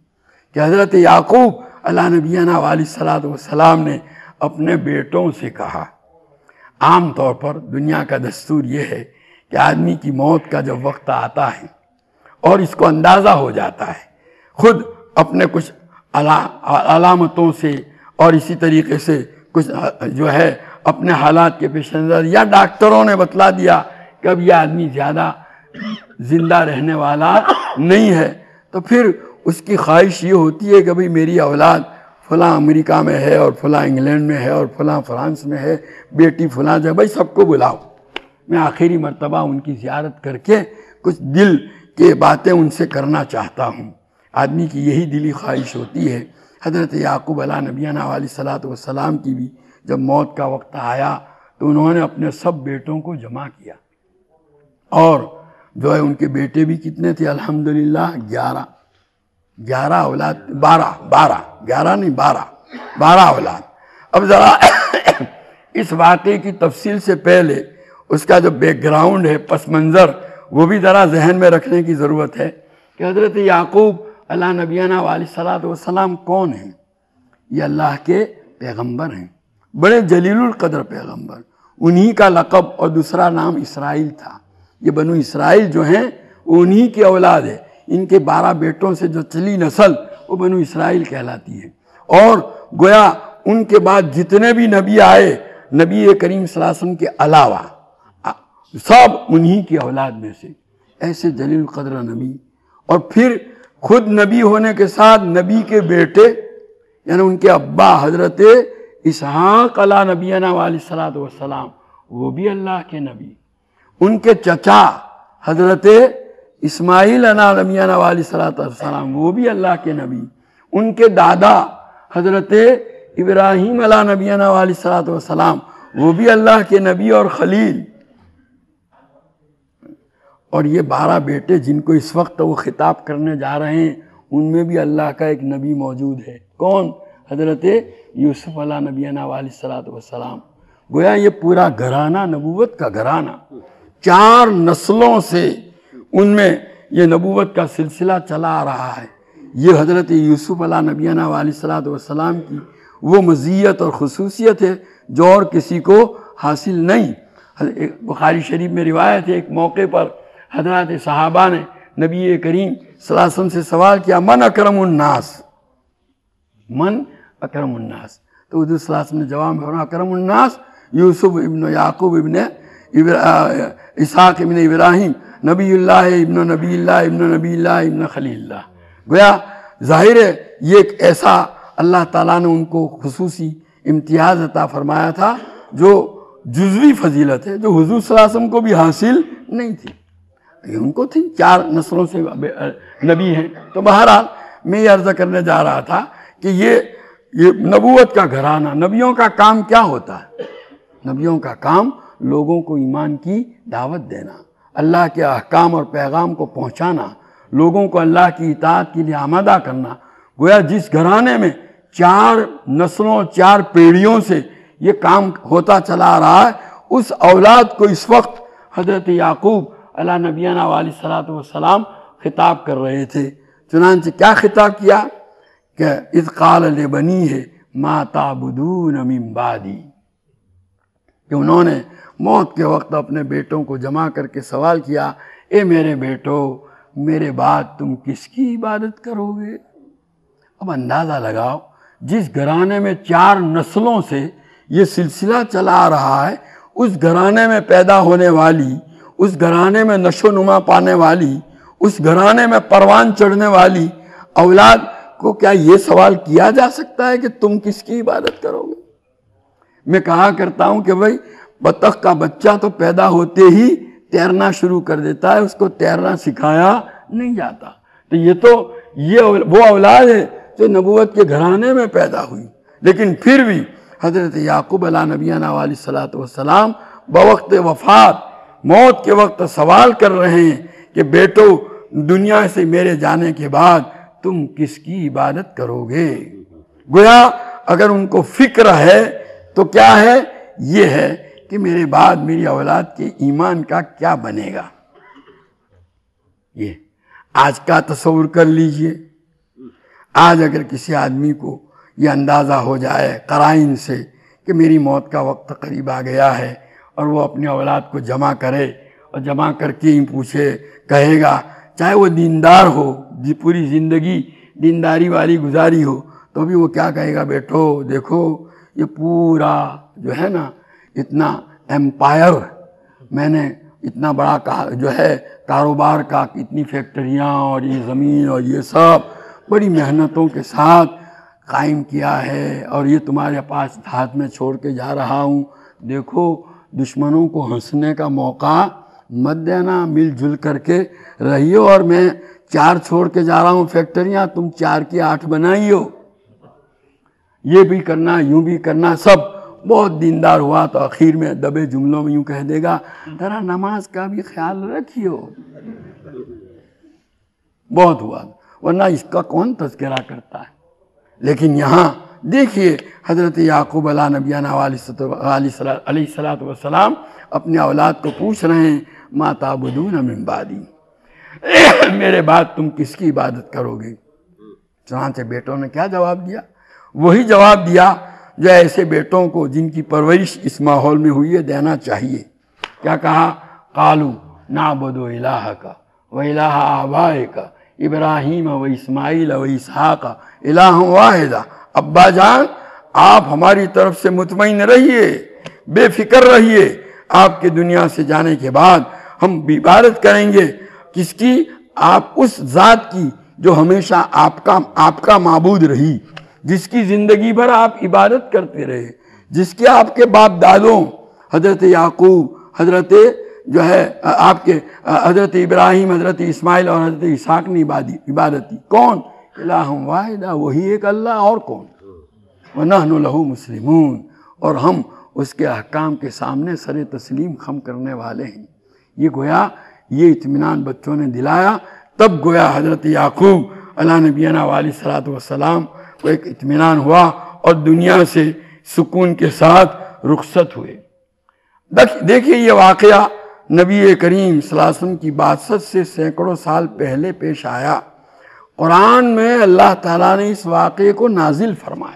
کہ حضرت یعقوب علیہ نبینا علیہ الصلوۃ والسلام نے اپنے بیٹوں سے کہا. عام طور پر دنیا کا دستور یہ ہے کہ آدمی کی موت کا جب وقت آتا ہے اور اس کو اندازہ ہو جاتا ہے خود اپنے کچھ علامتوں سے اور اسی طریقے سے کچھ جو ہے اپنے حالات کے پیش نظر یا ڈاکٹروں نے بتلا دیا کہ اب یہ آدمی زیادہ زندہ رہنے والا نہیں ہے، تو پھر اس کی خواہش یہ ہوتی ہے کہ بھئی میری اولاد فلاں امریکہ میں ہے اور فلاں انگلینڈ میں ہے اور فلاں فرانس میں ہے، بیٹی فلاں جگہ، بھئی سب کو بلاؤ، میں آخری مرتبہ ان کی زیارت کر کے کچھ دل کی باتیں ان سے کرنا چاہتا ہوں. آدمی کی یہی دلی خواہش ہوتی ہے. حضرت یعقوب علیہ نبینا علیہ الصلوۃ والسلام کی بھی جب موت کا وقت آیا تو انہوں نے اپنے سب بیٹوں کو جمع کیا، اور جو ہے ان کے بیٹے بھی کتنے تھے الحمدللہ 11 اولاد، 12 اولاد. اب ذرا اس واقعے کی تفصیل سے پہلے اس کا جو بیک گراؤنڈ ہے، پس منظر، وہ بھی ذرا ذہن میں رکھنے کی ضرورت ہے کہ حضرت یعقوب علیہ نبینا علیہ الصلوۃ والسلام کون ہیں؟ یہ اللہ کے پیغمبر ہیں، بڑے جلیل القدر پیغمبر. انہی کا لقب اور دوسرا نام اسرائیل تھا. یہ بنو اسرائیل جو ہیں انہی کی اولاد ہے. ان کے 12 بیٹوں سے جو چلی نسل وہ بنو اسرائیل کہلاتی ہے. اور گویا ان کے بعد جتنے بھی نبی آئے، نبی کریم صلی اللہ علیہ وسلم کے علاوہ، سب انہی کی اولاد میں سے. ایسے جلیل القدر نبی، اور پھر خود نبی ہونے کے ساتھ نبی کے بیٹے، یعنی ان کے ابا حضرت اسحاق علیہ نبینا علیہ الصلوۃ والسلام، وہ بھی اللہ کے نبی. ان کے چچا حضرت اسماعیل علیہ نبینا علیہ الصلوۃ والسلام، وہ بھی اللہ کے نبی. ان کے دادا حضرت ابراہیم علیہ نبینا علیہ الصلوۃ والسلام، وہ بھی اللہ کے نبی اور خلیل. اور یہ 12 بیٹے جن کو اس وقت وہ خطاب کرنے جا رہے ہیں، ان میں بھی اللہ کا ایک نبی موجود ہے. کون؟ حضرت یوسف علیہ نبینا علیہ الصلوۃ والسلام. گویا یہ پورا گھرانہ نبوت کا گھرانہ، 4 نسلوں سے ان میں یہ نبوت کا سلسلہ چلا آ رہا ہے. یہ حضرت یوسف علیہ نبینا علیہ الصلوۃ والسلام کی وہ مزیت اور خصوصیت ہے جو اور کسی کو حاصل نہیں. بخاری شریف میں روایت ہے، ایک موقع پر حضرات صحابہ نے نبی کریم صلی اللہ علیہ وسلم سے سوال کیا، من اکرم الناس، من اکرم الناس؟ تو حضور صلی اللہ علیہ وسلم نے جواب میں فرمایا، اکرم الناس یوسف ابن یعقوب ابن اسحاق ابن ابراہیم، نبی اللہ ابن نبی اللہ ابن نبی اللہ ابن خلیل اللہ. گویا ظاہر ہے یہ ایک ایسا اللہ تعالیٰ نے ان کو خصوصی امتیاز عطا فرمایا تھا جو جزوی فضیلت ہے، جو حضور صلی اللہ علیہ وسلم کو بھی حاصل نہیں تھی. ان کو تھی، 4 نسلوں سے نبی ہیں. تو بہرحال میں یہ عرض کرنے جا رہا تھا کہ یہ نبوت کا گھرانہ، نبیوں کا کام کیا ہوتا ہے؟ نبیوں کا کام لوگوں کو ایمان کی دعوت دینا، اللہ کے احکام اور پیغام کو پہنچانا، لوگوں کو اللہ کی اطاعت کے لیے آمادہ کرنا. گویا جس گھرانے میں 4 نسلوں 4 پیڑھیوں سے یہ کام ہوتا چلا آ رہا ہے، اس اولاد کو اس وقت حضرت یعقوب علیہ نبینا علیہ الصلوۃ والسلام خطاب کر رہے تھے. چنانچہ کیا خطاب کیا کہ اذ قال لبنیہ ما تعبدون من بعدی، کہ انہوں نے موت کے وقت اپنے بیٹوں کو جمع کر کے سوال کیا، اے میرے بیٹو، میرے بعد تم کس کی عبادت کرو گے؟ اب اندازہ لگاؤ، جس گھرانے میں 4 نسلوں سے یہ سلسلہ چلا آ رہا ہے، اس گھرانے میں پیدا ہونے والی، اس گھرانے میں نشو و نما پانے والی، اس گھرانے میں پروان چڑھنے والی اولاد کو کیا یہ سوال کیا جا سکتا ہے کہ تم کس کی عبادت کرو گے؟ میں کہا کرتا ہوں کہ بھائی بطخ کا بچہ تو پیدا ہوتے ہی تیرنا شروع کر دیتا ہے، اس کو تیرنا سکھایا نہیں جاتا. تو یہ وہ اولاد ہے جو نبوت کے گھرانے میں پیدا ہوئی. لیکن پھر بھی حضرت یعقوب علیہ نبینا علیہ الصلوۃ والسلام بوقت وفات، موت کے وقت سوال کر رہے ہیں کہ بیٹو، دنیا سے میرے جانے کے بعد تم کس کی عبادت کرو گے؟ گویا اگر ان کو فکر ہے تو کیا ہے؟ یہ ہے کہ میرے بعد میری اولاد کے ایمان کا کیا بنے گا. یہ آج کا تصور کر لیجئے، آج اگر کسی آدمی کو یہ اندازہ ہو جائے قرائن سے کہ میری موت کا وقت قریب آ گیا ہے، اور وہ اپنی اولاد کو جمع کرے اور جمع کر کے ہی پوچھے، کہے گا، چاہے وہ دیندار ہو، پوری زندگی دینداری والی گزاری ہو، تو بھی وہ کیا کہے گا، بیٹو دیکھو یہ پورا جو ہے نا اتنا ایمپائر میں نے اتنا بڑا جو ہے کاروبار کا، اتنی فیکٹریاں اور یہ زمین اور یہ سب بڑی محنتوں کے ساتھ قائم کیا ہے، اور یہ تمہارے پاس ہاتھ میں چھوڑ کے جا رہا ہوں، دیکھو دشمنوں کو ہنسنے کا موقع مت دینا، مل جل کر کے رہیو، اور میں 4 چھوڑ کے جا رہا ہوں فیکٹریاں، تم 4 کی 8 بنائیو، یہ بھی کرنا یوں بھی کرنا۔ سب بہت دیندار ہوا تو آخر میں دبے جملوں میں یوں کہہ دے گا، ذرا نماز کا بھی خیال رکھیو۔ بہت ہوا، ورنہ اس کا کون تذکرہ کرتا ہے؟ لیکن یہاں دیکھیے حضرت یعقوب علیہ نبینا علیہ السلام اپنے اولاد کو پوچھ رہے ہیں، ما تعبدون من بعدی، میرے بعد تم کس کی عبادت کرو گے؟ چنانچہ بیٹوں نے کیا جواب دیا؟ وہی جواب دیا جو ایسے بیٹوں کو جن کی پرورش اس ماحول میں ہوئی ہے دینا چاہیے۔ کیا کہا؟ قالوا نعبد الہک و الہ آبائک ابراہیم و اسماعیل و اسحاق الہ واحد۔ ابا جان آپ ہماری طرف سے مطمئن رہیے، بے فکر رہیے، آپ کے دنیا سے جانے کے بعد ہم عبادت کریں گے کس کی؟ آپ اس ذات کی جو ہمیشہ آپ کا معبود رہی، جس کی زندگی بھر آپ عبادت کرتے رہے، جس کے آپ کے باپ دادوں حضرت یعقوب، حضرت جو ہے آپ کے حضرت ابراہیم، حضرت اسماعیل اور حضرت اسحاق نے عبادت کی۔ کون؟ الہ واحد، وہی ایک اللہ، اور کون؟ وَنَحْنُ لَهُ مُسْلِمُونَ، اور ہم اس کے احکام کے سامنے سر تسلیم خم کرنے والے ہیں۔ یہ گویا یہ اطمینان بچوں نے دلایا، تب گویا حضرت یعقوب علیہ نبینا علیہ الصلوۃ والسلام کو ایک اطمینان ہوا اور دنیا سے سکون کے ساتھ رخصت ہوئے۔ دیکھیے یہ واقعہ نبی کریم صلی اللہ علیہ وسلم کی بعثت سے سینکڑوں سال پہلے پیش آیا۔ قرآن میں اللہ تعالیٰ نے اس واقعے کو نازل فرمایا،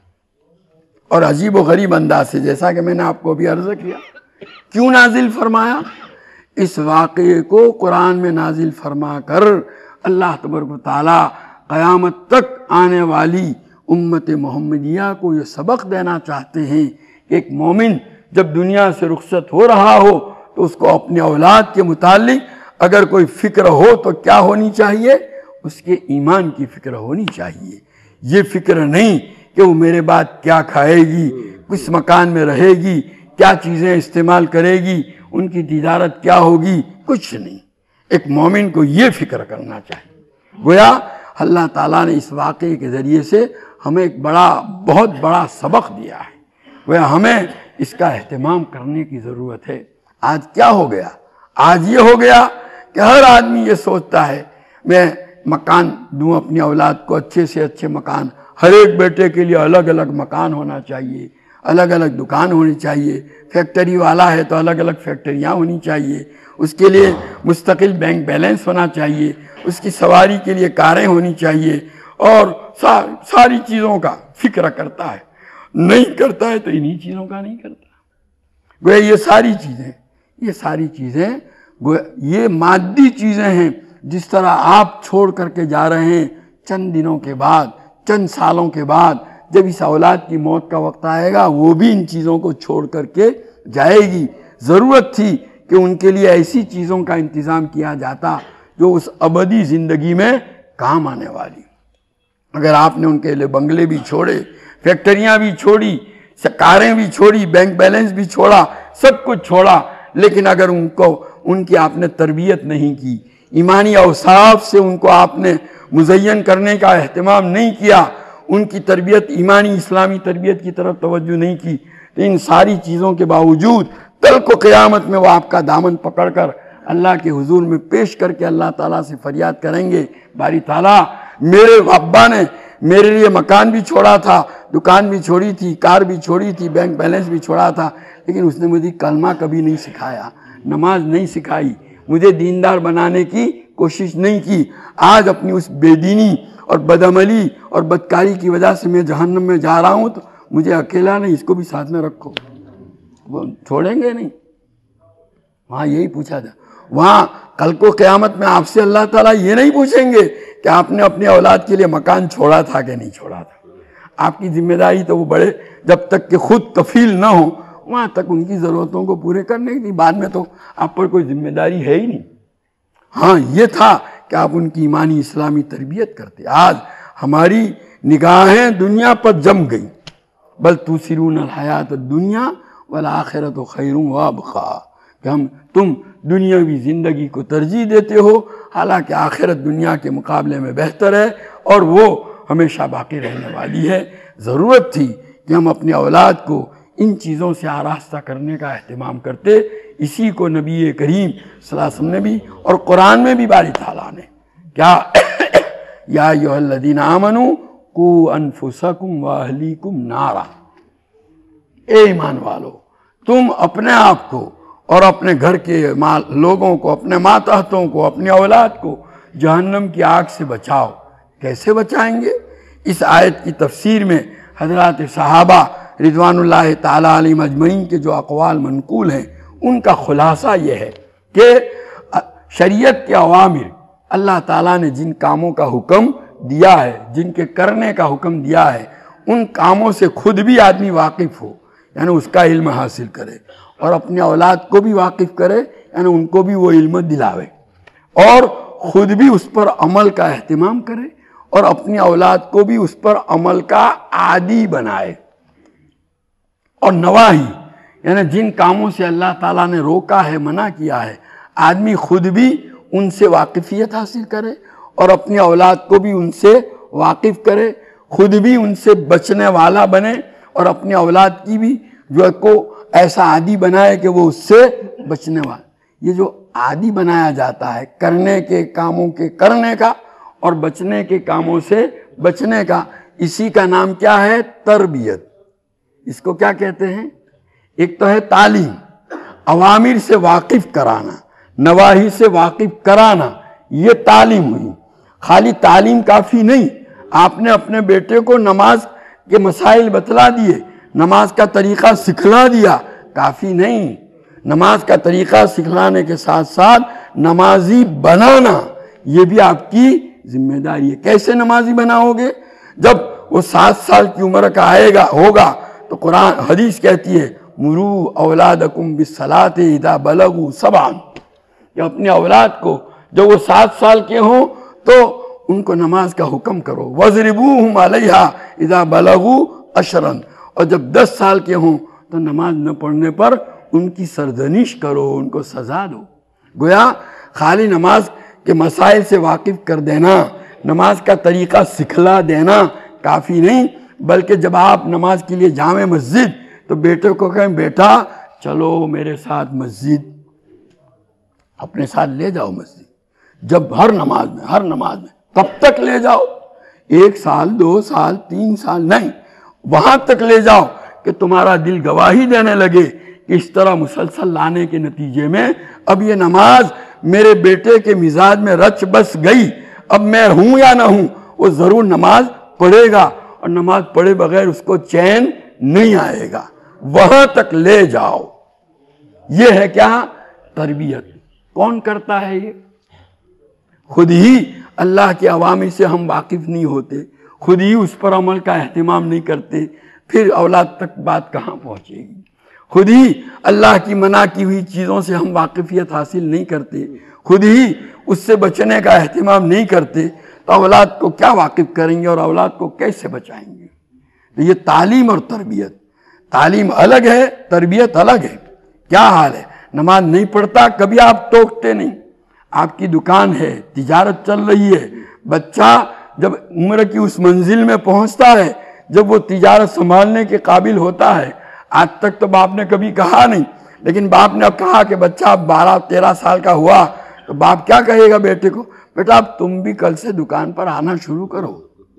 اور عجیب و غریب انداز سے، جیسا کہ میں نے آپ کو بھی عرض کیا۔ کیوں نازل فرمایا؟ اس واقعے کو قرآن میں نازل فرما کر اللہ تبارک و تعالیٰ قیامت تک آنے والی امت محمدیہ کو یہ سبق دینا چاہتے ہیں کہ ایک مومن جب دنیا سے رخصت ہو رہا ہو تو اس کو اپنے اولاد کے متعلق اگر کوئی فکر ہو تو کیا ہونی چاہیے؟ اس کے ایمان کی فکر ہونی چاہیے۔ یہ فکر نہیں کہ وہ میرے بعد کیا کھائے گی، کس مکان میں رہے گی، کیا چیزیں استعمال کرے گی، ان کی تجارت کیا ہوگی، کچھ نہیں۔ ایک مومن کو یہ فکر کرنا چاہیے۔ گویا اللہ تعالیٰ نے اس واقعے کے ذریعے سے ہمیں ایک بہت بڑا سبق دیا ہے، گویا ہمیں اس کا اہتمام کرنے کی ضرورت ہے۔ آج کیا ہو گیا؟ آج یہ ہو گیا کہ ہر آدمی یہ سوچتا ہے میں مکان دوں اپنی اولاد کو، اچھے سے اچھے مکان، ہر ایک بیٹے کے لیے الگ الگ مکان ہونا چاہیے، الگ الگ دکان ہونی چاہیے، فیکٹری والا ہے تو الگ الگ فیکٹریاں ہونی چاہیے، اس کے لیے مستقل بینک بیلنس ہونا چاہیے، اس کی سواری کے لیے کاریں ہونی چاہیے، اور ساری چیزوں کا فکر کرتا ہے۔ نہیں کرتا ہے تو انہی چیزوں کا نہیں کرتا۔ گویا یہ ساری چیزیں یہ مادی چیزیں ہیں۔ جس طرح آپ چھوڑ کر کے جا رہے ہیں، چند دنوں کے بعد، چند سالوں کے بعد جب اس اولاد کی موت کا وقت آئے گا، وہ بھی ان چیزوں کو چھوڑ کر کے جائے گی۔ ضرورت تھی کہ ان کے لیے ایسی چیزوں کا انتظام کیا جاتا جو اس ابدی زندگی میں کام آنے والی۔ اگر آپ نے ان کے لیے بنگلے بھی چھوڑے، فیکٹریاں بھی چھوڑی، کاریں بھی چھوڑی، بینک بیلنس بھی چھوڑا، سب کچھ چھوڑا، لیکن اگر ان کی آپ نے تربیت نہیں کی، ایمانی اوصاف سے ان کو آپ نے مزین کرنے کا اہتمام نہیں کیا، ان کی تربیت ایمانی اسلامی تربیت کی طرف توجہ نہیں کی، تو ان ساری چیزوں کے باوجود کل کو قیامت میں وہ آپ کا دامن پکڑ کر اللہ کے حضور میں پیش کر کے اللہ تعالیٰ سے فریاد کریں گے، باری تعالیٰ میرے ابا نے میرے لیے مکان بھی چھوڑا تھا، دکان بھی چھوڑی تھی، کار بھی چھوڑی تھی، بینک بیلنس بھی چھوڑا تھا، لیکن اس نے مجھے کلمہ کبھی نہیں سکھایا، نماز نہیں سکھائی، مجھے دیندار بنانے کی کوشش نہیں کی. آج اپنی اس بے دینی اور بدعملی اور بدکاری کی وجہ سے میں جہنم میں جا رہا ہوں تو مجھے اکیلا نہیں، اس کو بھی ساتھ میں رکھو. وہ چھوڑیں گے نہیں. وہاں یہی پوچھا تھا. وہاں کل کو قیامت میں آپ سے اللہ تعالیٰ یہ نہیں پوچھیں گے کہ آپ نے اپنی اولاد کے لیے مکان چھوڑا تھا کہ نہیں چھوڑا تھا. آپ کی ذمہ داری تو وہ بڑے جب تک کہ خود کفیل نہ ہو وہاں تک ان کی ضرورتوں کو پورے کرنے کی. بعد میں تو آپ پر کوئی ذمہ داری ہے ہی نہیں. ہاں یہ تھا کہ آپ ان کی ایمانی اسلامی تربیت کرتے. آج ہماری نگاہیں دنیا پر جم گئی. بل توثرون الحیات الدنیا والآخرۃ خیر وابقیٰ، کہ تم دنیاوی زندگی کو ترجیح دیتے ہو حالانکہ آخرت دنیا کے مقابلے میں بہتر ہے اور وہ ہمیشہ باقی رہنے والی ہے. ضرورت تھی کہ ہم اپنے اولاد کو ان چیزوں سے آراستہ کرنے کا اہتمام کرتے. اسی کو نبی کریم صلی اللہ علیہ وسلم نے بھی اور قرآن میں بھی باری تعالیٰ نے کیا یا ایھا الذین آمنوا قوا انفسکم واہلیکم نارا، اے ایمان والو تم اپنے آپ کو اور اپنے گھر کے لوگوں کو، اپنے ماتحتوں کو، اپنی اولاد کو جہنم کی آگ سے بچاؤ. کیسے بچائیں گے؟ اس آیت کی تفسیر میں حضرات صحابہ رضوان اللہ تعالیٰ علیہم اجمعین کے جو اقوال منقول ہیں ان کا خلاصہ یہ ہے کہ شریعت کے اوامر اللہ تعالیٰ نے جن کاموں کا حکم دیا ہے، جن کے کرنے کا حکم دیا ہے، ان کاموں سے خود بھی آدمی واقف ہو، یعنی اس کا علم حاصل کرے، اور اپنی اولاد کو بھی واقف کرے، یعنی ان کو بھی وہ علم دلاوے، اور خود بھی اس پر عمل کا اہتمام کرے اور اپنی اولاد کو بھی اس پر عمل کا عادی بنائے. اور نواہی یعنی جن کاموں سے اللہ تعالیٰ نے روکا ہے، منع کیا ہے، آدمی خود بھی ان سے واقفیت حاصل کرے اور اپنی اولاد کو بھی ان سے واقف کرے، خود بھی ان سے بچنے والا بنے اور اپنی اولاد کی بھی جو کو ایسا عادی بنائے کہ وہ اس سے بچنے والا. یہ جو عادی بنایا جاتا ہے کرنے کے کاموں کے کرنے کا اور بچنے کے کاموں سے بچنے کا، اسی کا نام کیا ہے؟ تربیت. اس کو کیا کہتے ہیں؟ ایک تو ہے تعلیم، اوامر سے واقف کرانا، نواہی سے واقف کرانا، یہ تعلیم ہوئی. خالی تعلیم کافی نہیں. آپ نے اپنے بیٹے کو نماز کے مسائل بتلا دیے، نماز کا طریقہ سکھلا دیا، کافی نہیں. نماز کا طریقہ سکھلانے کے ساتھ ساتھ نمازی بنانا یہ بھی آپ کی ذمہ داری ہے. کیسے نمازی بناؤ گے؟ جب وہ 7 سال کی عمر کا ہوگا تو قرآن حدیث کہتی ہے مروا اولادکم بالصلاۃ اذا بلغوا 7، کہ اپنی اولاد کو جب وہ 7 سال کے ہوں تو ان کو نماز کا حکم کرو. وَاضْرِبُوهُمْ عَلَيْهَا اذا بلغوا 10، اور جب 10 سال کے ہوں تو نماز نہ پڑھنے پر ان کی سرزنش کرو، ان کو سزا دو. گویا خالی نماز کے مسائل سے واقف کر دینا، نماز کا طریقہ سکھلا دینا کافی نہیں، بلکہ جب آپ نماز کے لیے جامع مسجد تو بیٹے کو کہیں بیٹا چلو میرے ساتھ مسجد، اپنے ساتھ لے جاؤ مسجد. جب ہر نماز میں کب تک لے جاؤ؟ 1 سال 2 سال 3 سال نہیں، وہاں تک لے جاؤ کہ تمہارا دل گواہی دینے لگے کہ اس طرح مسلسل لانے کے نتیجے میں اب یہ نماز میرے بیٹے کے مزاج میں رچ بس گئی، اب میں ہوں یا نہ ہوں وہ ضرور نماز پڑھے گا، اور نماز پڑھے بغیر اس کو چین نہیں آئے گا. وہاں تک لے جاؤ. یہ ہے کیا؟ تربیت. کون کرتا ہے یہ؟ خود ہی اللہ کے عوامر سے ہم واقف نہیں ہوتے، خود ہی اس پر عمل کا اہتمام نہیں کرتے، پھر اولاد تک بات کہاں پہنچے گی؟ خود ہی اللہ کی منع کی ہوئی چیزوں سے ہم واقفیت حاصل نہیں کرتے، خود ہی اس سے بچنے کا اہتمام نہیں کرتے، تو اولاد کو کیا واقف کریں گے اور اولاد کو کیسے بچائیں گے؟ تو یہ تعلیم اور تربیت، تعلیم الگ ہے، تربیت الگ ہے. کیا حال ہے؟ نماز نہیں پڑھتا، کبھی آپ ٹوکتے نہیں. آپ کی دکان ہے، تجارت چل رہی ہے، بچہ جب عمر کی اس منزل میں پہنچتا ہے جب وہ تجارت سنبھالنے کے قابل ہوتا ہے، آج تک تو باپ نے کبھی کہا نہیں، لیکن باپ نے اب کہا کہ بچہ 12-13 سال کا ہوا تو باپ کیا کہے گا بیٹے کو؟ بیٹا اب تم بھی کل سے دکان پر آنا شروع کرو.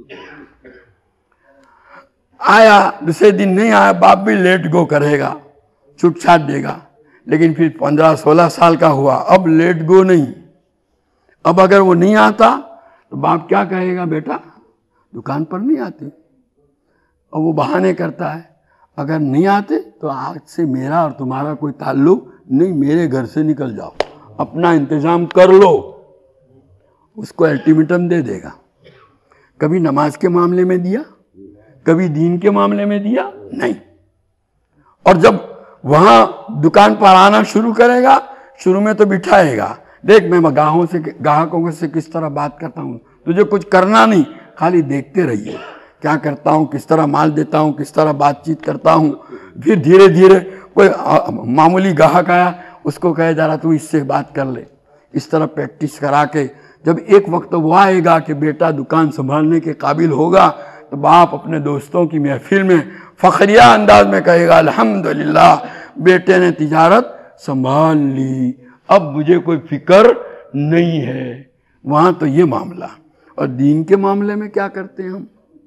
آیا دوسرے دن نہیں آیا، باپ بھی لیٹ گو کرے گا، چھوٹ چھاٹ دے گا. لیکن پھر 15-16 سال کا ہوا، اب لیٹ گو نہیں، اب اگر وہ نہیں آتا تو باپ کیا کہے گا؟ بیٹا دکان پر نہیں آتے، اور وہ بہانے کرتا ہے اگر نہیں آتے تو آج سے میرا اور تمہارا کوئی تعلق نہیں، میرے گھر سے نکل جاؤ، اپنا انتظام کر لو، اس کو الٹیمیٹم دے دے گا۔ کبھی نماز کے معاملے میں دیا، کبھی دین کے معاملے میں دیا نہیں۔ اور جب وہاں دکان پر آنا شروع کرے گا، شروع میں تو بٹھائے گا، دیکھ میں گاہکوں سے کس طرح بات کرتا ہوں، تجھے کچھ کرنا نہیں، خالی دیکھتے رہیے کیا کرتا ہوں، کس طرح مال دیتا ہوں، کس طرح بات چیت کرتا ہوں۔ پھر دھیرے دھیرے کوئی معمولی گاہک آیا، اس کو کہے جا رہا تو اس سے بات کر لے، اس طرح پریکٹس کرا کے جب ایک وقت وہ آئے گا کہ بیٹا دکان سنبھالنے کے قابل ہوگا، تو باپ اپنے دوستوں کی محفل میں فخریہ انداز میں کہے گا الحمدللہ بیٹے نے تجارت سنبھال لی، اب مجھے کوئی فکر نہیں ہے۔ وہاں تو یہ معاملہ۔ اور دین کے معاملے میں کیا کرتے ہیں ہم؟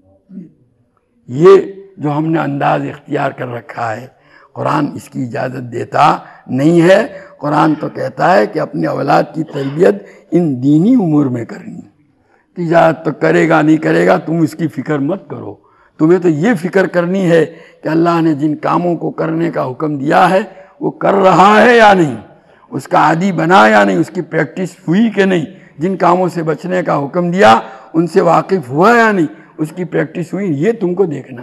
یہ جو ہم نے انداز اختیار کر رکھا ہے، قرآن اس کی اجازت دیتا نہیں ہے۔ قرآن تو کہتا ہے کہ اپنے اولاد کی تربیت ان دینی امور میں کرنی۔ تجارت تو کرے گا نہیں کرے گا، تم اس کی فکر مت کرو، تمہیں تو یہ فکر کرنی ہے کہ اللہ نے جن کاموں کو کرنے کا حکم دیا ہے وہ کر رہا ہے یا نہیں، اس کا عادی بنا یا نہیں، اس کی پریکٹس ہوئی کہ نہیں، جن کاموں سے بچنے کا حکم دیا ان سے واقف ہوا یا نہیں، اس کی پریکٹس ہوئی، یہ تم کو دیکھنا۔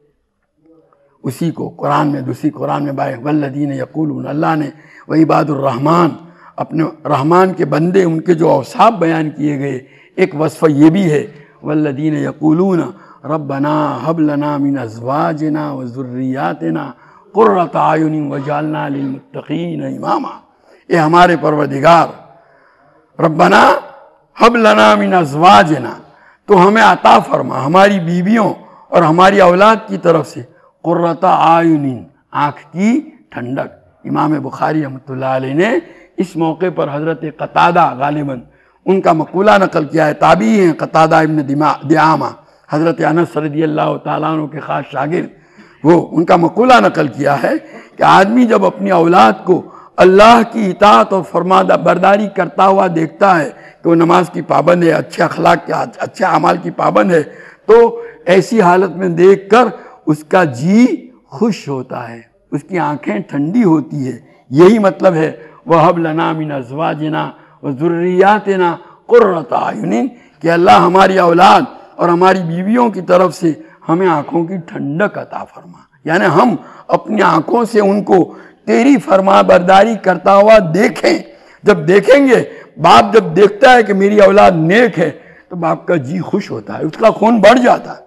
اسی کو قرآن میں دوسری قرآن میں والذین یقولون، اللہ نے وعباد الرحمن، اپنے رحمان کے بندے، ان کے جو اوصاف بیان کیے گئے، ایک وصف یہ بھی ہے والذین یقولون ربنا هب لنا من ازواجنا وذریاتنا قرۃ اعین واجعلنا للمتقین اماما۔ اے ہمارے پروردگار، ربنا هب لنا من ازواجنا، تو ہمیں عطا فرما ہماری بیویوں اور ہماری اولاد کی طرف سے قرۃ اعین، آنکھ کی ٹھنڈک۔ امام بخاری رحمۃ اللہ علیہ نے اس موقع پر حضرت قتادہ غالباً ان کا مقولہ نقل کیا ہے، تابعی ہیں قتادہ ابن دعامہ، حضرت انس رضی اللہ تعالیٰ عنہ کے خاص شاگرد، وہ ان کا مقولہ نقل کیا ہے کہ آدمی جب اپنی اولاد کو اللہ کی اطاعت اور فرما برداری کرتا ہوا دیکھتا ہے کہ وہ نماز کی پابند ہے، اچھے اخلاق کے اچھے اعمال کی پابند ہے، تو ایسی حالت میں دیکھ کر اس کا جی خوش ہوتا ہے، اس کی آنکھیں ٹھنڈی ہوتی ہے۔ یہی مطلب ہے وَهَبْ لَنَا مِنْ أَزْوَاجِنَا وَذُرِّيَّاتِنَا قُرَّةَ أَعْيُنٍ، کہ اللہ ہماری اولاد اور ہماری بیویوں کی طرف سے ہمیں آنکھوں کی ٹھنڈک عطا فرما، یعنی ہم اپنی آنکھوں سے ان کو تیری فرما برداری کرتا ہوا دیکھیں۔ جب دیکھیں گے، باپ جب دیکھتا ہے کہ میری اولاد نیک ہے تو باپ کا جی خوش ہوتا ہے، اس کا خون بڑھ جاتا ہے۔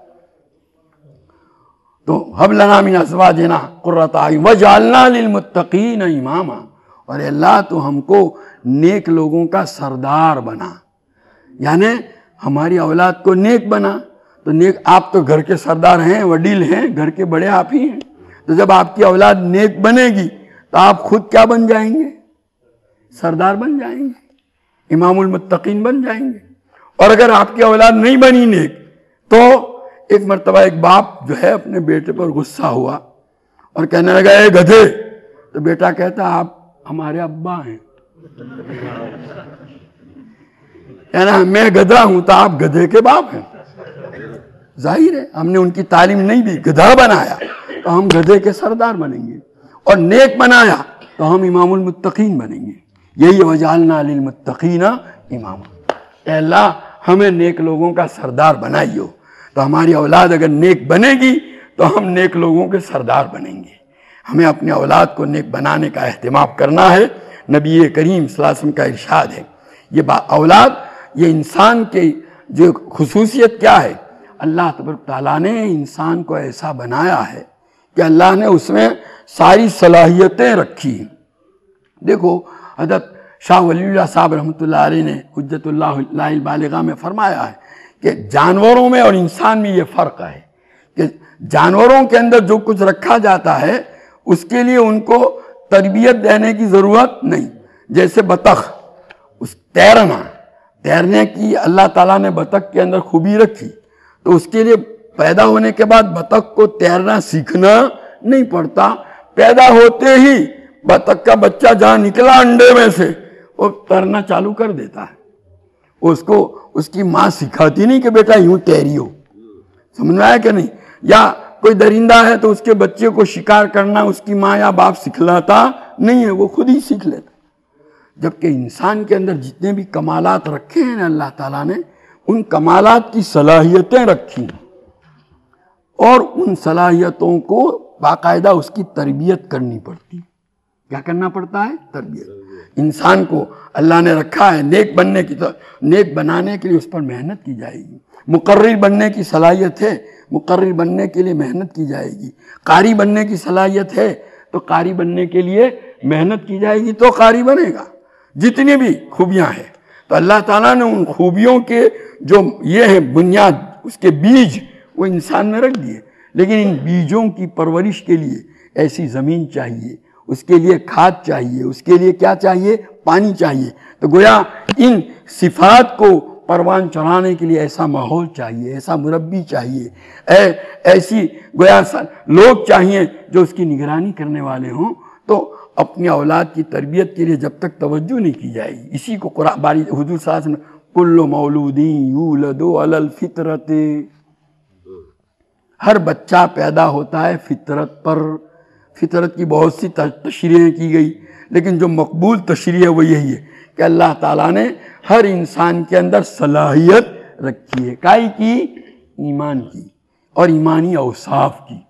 تو هب لنا من ازواجنا قرۃ اعین وجعلنا للمتقین اماما، اور اللہ تو ہم کو نیک لوگوں کا سردار بنا، یعنی ہماری اولاد کو نیک بنا۔ تو نیک، آپ تو گھر کے سردار ہیں، وڈیل ہیں، گھر کے بڑے آپ ہی ہیں، تو جب آپ کی اولاد نیک بنے گی تو آپ خود کیا بن جائیں گے؟ سردار بن جائیں گے، امام المتقین بن جائیں گے۔ اور اگر آپ کی اولاد نہیں بنی نیک تو ایک مرتبہ ایک باپ جو ہے اپنے بیٹے پر غصہ ہوا اور کہنے لگا اے گدھے، تو بیٹا کہتا آپ ہمارے ابا ہیں، یعنی میں گدھا ہوں تو آپ گدھے کے باپ ہیں۔ ظاہر ہے ہم نے ان کی تعلیم نہیں دی، گدھا بنایا تو ہم گدھے کے سردار بنیں گے، اور نیک بنایا تو ہم امام المتقین بنیں گے۔ یہی وجعلنا للمتقین اماما، اے اللہ ہمیں نیک لوگوں کا سردار بنائیو، تو ہماری اولاد اگر نیک بنے گی تو ہم نیک لوگوں کے سردار بنیں گے۔ ہمیں اپنے اولاد کو نیک بنانے کا اہتمام کرنا ہے۔ نبی کریم صلی اللہ علیہ وسلم کا ارشاد ہے، یہ اولاد، یہ انسان کی جو خصوصیت کیا ہے، اللہ تبارک تعالیٰ نے انسان کو ایسا بنایا ہے کہ اللہ نے اس میں ساری صلاحیتیں رکھی ہیں۔ دیکھو حضرت شاہ ولی اللہ صاحب رحمۃ اللہ علیہ نے حجت اللہ البالغہ میں فرمایا ہے کہ جانوروں میں اور انسان میں یہ فرق ہے کہ جانوروں کے اندر جو کچھ رکھا جاتا ہے اس کے لیے ان کو تربیت دینے کی ضرورت نہیں۔ جیسے بطخ، اس تیرنے کی اللہ تعالیٰ نے بطخ کے اندر خوبی رکھی، تو اس کے لیے پیدا ہونے کے بعد بطخ کو تیرنا سیکھنا نہیں پڑتا، پیدا ہوتے ہی بطخ کا بچہ جہاں نکلا انڈے میں سے وہ تیرنا چالو کر دیتا ہے۔ اس کو اس کی ماں سکھاتی نہیں کہ بیٹا یوں تیری ہو، سمجھ میں آیا کہ نہیں؟ یا کوئی درندہ ہے تو اس کے بچے کو شکار کرنا اس کی ماں یا باپ سکھلاتا نہیں ہے، وہ خود ہی سیکھ لیتا۔ جبکہ انسان کے اندر جتنے بھی کمالات رکھے ہیں اللہ تعالیٰ نے، ان کمالات کی صلاحیتیں رکھی ہیں، اور ان صلاحیتوں کو باقاعدہ اس کی تربیت کرنی پڑتی۔ کیا کرنا پڑتا ہے؟ تربیت۔ انسان کو اللہ نے رکھا ہے نیک بننے کی، نیک بنانے کے لیے اس پر محنت کی جائے گی۔ مقرر بننے کی صلاحیت ہے، مقرر بننے کے لیے محنت کی جائے گی۔ قاری بننے کی صلاحیت ہے تو قاری بننے کے لیے محنت کی جائے گی تو قاری بنے گا۔ جتنی بھی خوبیاں ہیں تو اللہ تعالیٰ نے ان خوبیوں کے جو یہ ہے بنیاد، اس کے بیج وہ انسان میں رکھ دیے، لیکن ان بیجوں کی پرورش کے لیے ایسی زمین چاہیے، اس کے لیے کھاد چاہیے، اس کے لیے کیا چاہیے؟ پانی چاہیے۔ تو گویا ان صفات کو پروان چڑھانے کے لیے ایسا ماحول چاہیے، ایسا مربی چاہیے، ایسی گویا لوگ چاہیے جو اس کی نگرانی کرنے والے ہوں۔ تو اپنی اولاد کی تربیت کے لیے جب تک توجہ نہیں کی جائے گی، اسی کو قرآن باری حضور صلی اللہ علیہ وسلم کل مولود یولد علی الفطرت، ہر بچہ پیدا ہوتا ہے فطرت پر۔ فطرت کی بہت سی تشریحیں کی گئی، لیکن جو مقبول تشریح ہے وہ یہی ہے کہ اللہ تعالیٰ نے ہر انسان کے اندر صلاحیت رکھی ہے، کائی کی؟ ایمان کی اور ایمانی اوصاف کی۔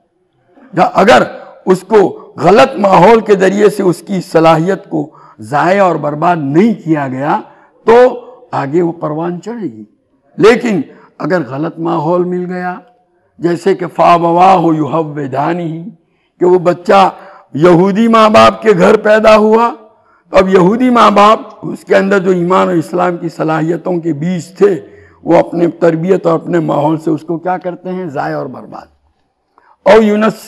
اگر اس کو غلط ماحول کے ذریعے سے اس کی صلاحیت کو ضائع اور برباد نہیں کیا گیا تو آگے وہ پروان چڑھے گی۔ لیکن اگر غلط ماحول مل گیا، جیسے کہ فَأَبَوَاهُ يُحَوِّدَانِهِ، کہ وہ بچہ یہودی ماں باپ کے گھر پیدا ہوا، تو اب یہودی ماں باپ اس کے اندر جو ایمان و اسلام کی صلاحیتوں کے بیج تھے وہ اپنے تربیت اور اپنے ماحول سے اس کو کیا کرتے ہیں؟ ضائع اور برباد۔ اور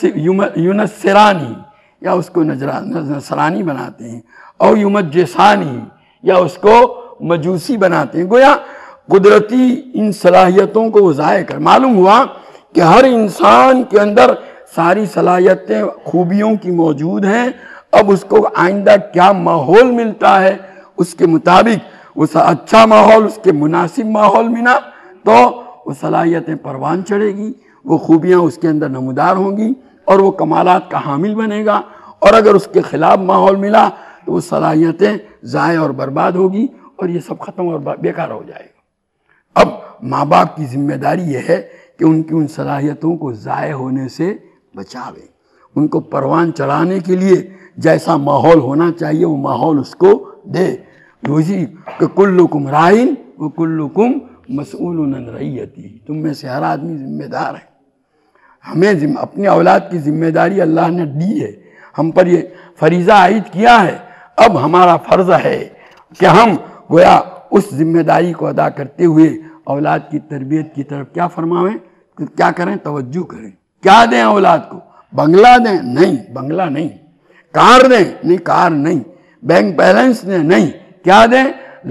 یونسرانی، یا اس کو نصرانی بناتے ہیں، اور یمجسانی، یا اس کو مجوسی بناتے ہیں۔ گویا قدرتی ان صلاحیتوں کو وہ ضائع کر، معلوم ہوا کہ ہر انسان کے اندر ساری صلاحیتیں خوبیوں کی موجود ہیں، اب اس کو آئندہ کیا ماحول ملتا ہے اس کے مطابق اس اچھا ماحول، اس کے مناسب ماحول ملا تو وہ صلاحیتیں پروان چڑھے گی، وہ خوبیاں اس کے اندر نمودار ہوں گی اور وہ کمالات کا حامل بنے گا۔ اور اگر اس کے خلاف ماحول ملا تو وہ صلاحیتیں ضائع اور برباد ہوگی اور یہ سب ختم اور بیکار ہو جائے گا۔ اب ماں باپ کی ذمہ داری یہ ہے کہ ان کی ان صلاحیتوں کو ضائع ہونے سے بچاوے، ان کو پروان چڑھانے کے لیے جیسا ماحول ہونا چاہیے وہ ماحول اس کو دے۔ اسی کہ کلکم رائن وکلکم مسئول عن رعیتہ، تم میں سے ہر آدمی ذمہ دار ہے۔ ہمیں اپنی اولاد کی ذمہ داری اللہ نے دی ہے، ہم پر یہ فریضہ عائد کیا ہے، اب ہمارا فرض ہے کہ ہم گویا اس ذمہ داری کو ادا کرتے ہوئے اولاد کی تربیت کی طرف کیا فرمائیں، کیا کریں؟ توجہ کریں۔ کیا دیں اولاد کو؟ بنگلہ دیں؟ نہیں، بنگلہ نہیں۔ کار دیں؟ نہیں، کار نہیں۔ بینک بیلنس دیں؟ نہیں۔ کیا دیں؟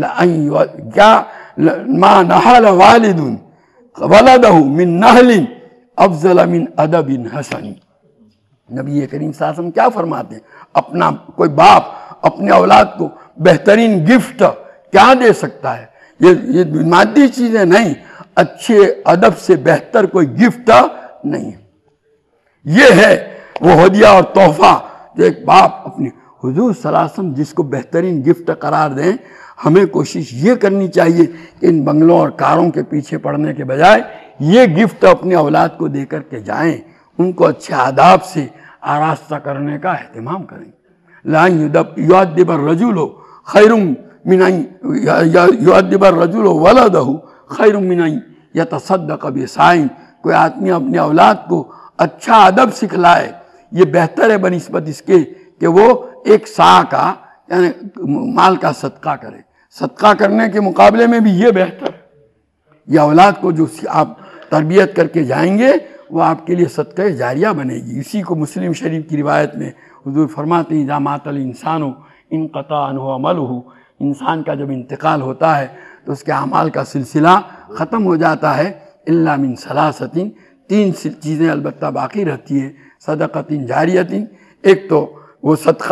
کیا ما نحل والد ولدہ من نحل افضل من ادب حسن، نبی کریم صلی اللہ علیہ وسلم کیا فرماتے ہیں؟ اپنا کوئی باپ اپنے اولاد کو بہترین گفٹ کیا دے سکتا ہے؟ یہ مادی چیزیں نہیں، اچھے ادب سے بہتر کوئی گفٹ نہیں ہے۔ یہ ہے وہ ہدیہ اور تحفہ جو ایک باپ اپنی، حضور صلی اللہ علیہ وسلم جس کو بہترین گفٹ قرار دیں۔ ہمیں کوشش یہ کرنی چاہیے کہ ان بنگلوں اور کاروں کے پیچھے پڑنے کے بجائے یہ گفٹ اپنے اولاد کو دے کر کے جائیں، ان کو اچھے آداب سے آراستہ کرنے کا اہتمام کریں۔ لا یؤدب الرجل خیر من ان یؤدب الرجل ولدہ خیر من ان یتصدق بصاع، کوئی آدمی اپنے اولاد کو اچھا ادب سکھلائے یہ بہتر ہے بنسبت اس کے کہ وہ ایک صاع کا یعنی مال کا صدقہ کرے۔ صدقہ کرنے کے مقابلے میں بھی یہ بہتر ہے۔ یہ اولاد کو جو آپ تربیت کر کے جائیں گے وہ آپ کے لیے صدقہ جاریہ بنے گی۔ اسی کو مسلم شریف کی روایت میں حضور فرماتے ہیں اذا مات الانسان انقطع عنہ عملہ، انسان کا جب انتقال ہوتا ہے تو اس کے اعمال کا سلسلہ ختم ہو جاتا ہے، الا من ثلاثۃ، تین چیزیں البتہ باقی رہتی ہیں، صدقۃ جاریۃ، ایک تو وہ صدقہ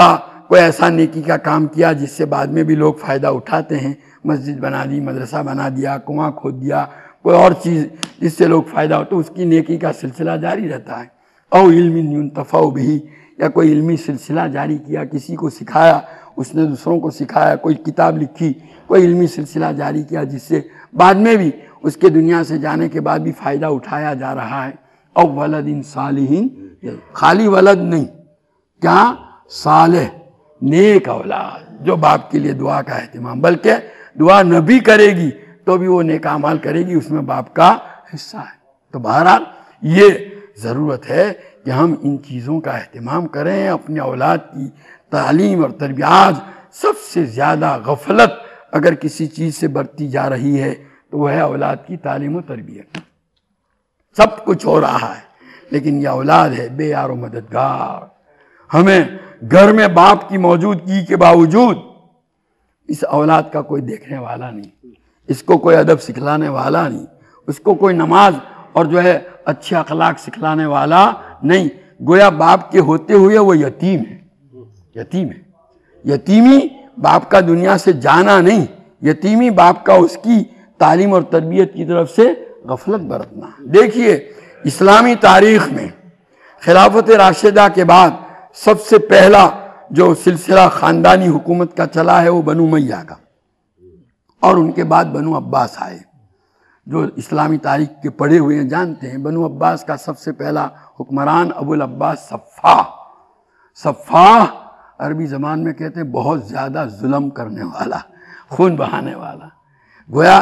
کوئی ایسا نیکی کا کام کیا جس سے بعد میں بھی لوگ فائدہ اٹھاتے ہیں، مسجد بنا دی، مدرسہ بنا دیا، کنواں کھود دیا، کوئی اور چیز جس سے لوگ فائدہ ہوتا ہے، اس کی نیکی کا سلسلہ جاری رہتا ہے۔ او علم ينتفع به، یا کوئی علمی سلسلہ جاری کیا، کسی کو سکھایا، اس نے دوسروں کو سکھایا، کوئی کتاب لکھی، کوئی علمی سلسلہ جاری کیا جس سے بعد میں بھی اس کے دنیا سے جانے کے بعد بھی فائدہ اٹھایا جا رہا ہے۔ او ولد صالح، خالی ولد نہیں، کیا صالح نیک اولاد جو باپ کے لیے دعا کا اہتمام، بلکہ دعا نہ بھی کرے گی تو بھی وہ نیک اعمال کرے گی، اس میں باپ کا حصہ ہے۔ تو بہرحال یہ ضرورت ہے کہ ہم ان چیزوں کا اہتمام کریں، اپنے اولاد کی تعلیم اور تربیت۔ آج سب سے زیادہ غفلت اگر کسی چیز سے برتی جا رہی ہے تو وہ ہے اولاد کی تعلیم و تربیت۔ سب کچھ ہو رہا ہے لیکن یہ اولاد ہے بے یار و مددگار۔ ہمیں گھر میں باپ کی موجودگی کے باوجود اس اولاد کا کوئی دیکھنے والا نہیں، اس کو کوئی ادب سکھلانے والا نہیں، اس کو کوئی نماز اور جو ہے اچھے اخلاق سکھلانے والا نہیں، گویا باپ کے ہوتے ہوئے وہ یتیم ہے۔ یتیم ہے، یتیمی باپ کا دنیا سے جانا نہیں، یتیمی باپ کا اس کی تعلیم اور تربیت کی طرف سے غفلت برتنا۔ دیکھیے اسلامی تاریخ میں خلافت راشدہ کے بعد سب سے پہلا جو سلسلہ خاندانی حکومت کا چلا ہے وہ بنو امیہ کا، اور ان کے بعد بنو عباس آئے۔ جو اسلامی تاریخ کے پڑھے ہوئے ہیں جانتے ہیں بنو عباس کا سب سے پہلا حکمران ابو العباس صفاح۔ صفاح عربی زبان میں کہتے ہیں بہت زیادہ ظلم کرنے والا، خون بہانے والا۔ گویا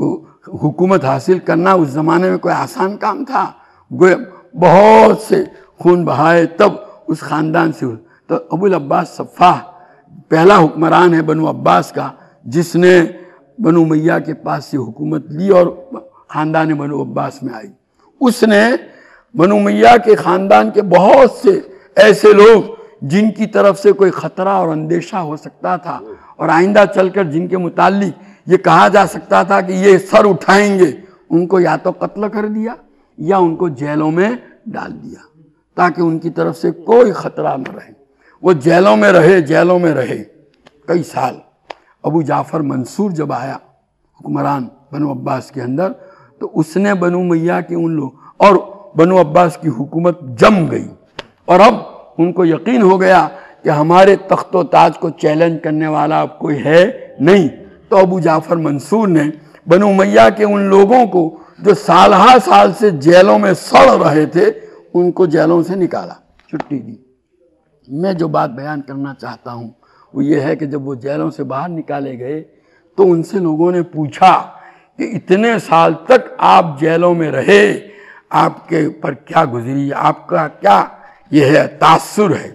حکومت حاصل کرنا اس زمانے میں کوئی آسان کام تھا؟ گویا بہت سے خون بہائے تب اس خاندان سے۔ تو ابو العباس صفاح پہلا حکمران ہے بنو عباس کا جس نے بنو امیہ کے پاس سے حکومت لی اور خاندان بنو عباس میں آئی۔ اس نے بنو امیہ کے خاندان کے بہت سے ایسے لوگ جن کی طرف سے کوئی خطرہ اور اندیشہ ہو سکتا تھا اور آئندہ چل کر جن کے متعلق یہ کہا جا سکتا تھا کہ یہ سر اٹھائیں گے، ان کو یا تو قتل کر دیا یا ان کو جیلوں میں ڈال دیا تاکہ ان کی طرف سے کوئی خطرہ نہ رہے۔ وہ جیلوں میں رہے کئی سال۔ ابو جعفر منصور جب آیا حکمران بنو عباس کے اندر تو اس نے بنو امیہ کے ان لوگ اور بنو عباس کی حکومت جم گئی، اور اب ان کو یقین ہو گیا کہ ہمارے تخت و تاج کو چیلنج کرنے والا اب کوئی ہے نہیں۔ تو ابو جعفر منصور نے بنو امیہ کے ان لوگوں کو جو سال ہا سال سے جیلوں میں سڑ رہے تھے ان کو جیلوں سے نکالا، چھٹی دی۔ میں جو بات بیان کرنا چاہتا ہوں وہ یہ ہے کہ جب وہ جیلوں سے باہر نکالے گئے تو ان سے لوگوں نے پوچھا کہ اتنے سال تک آپ جیلوں میں رہے، آپ کے پر کیا گزری، آپ کا کیا یہ ہے تاثر ہے؟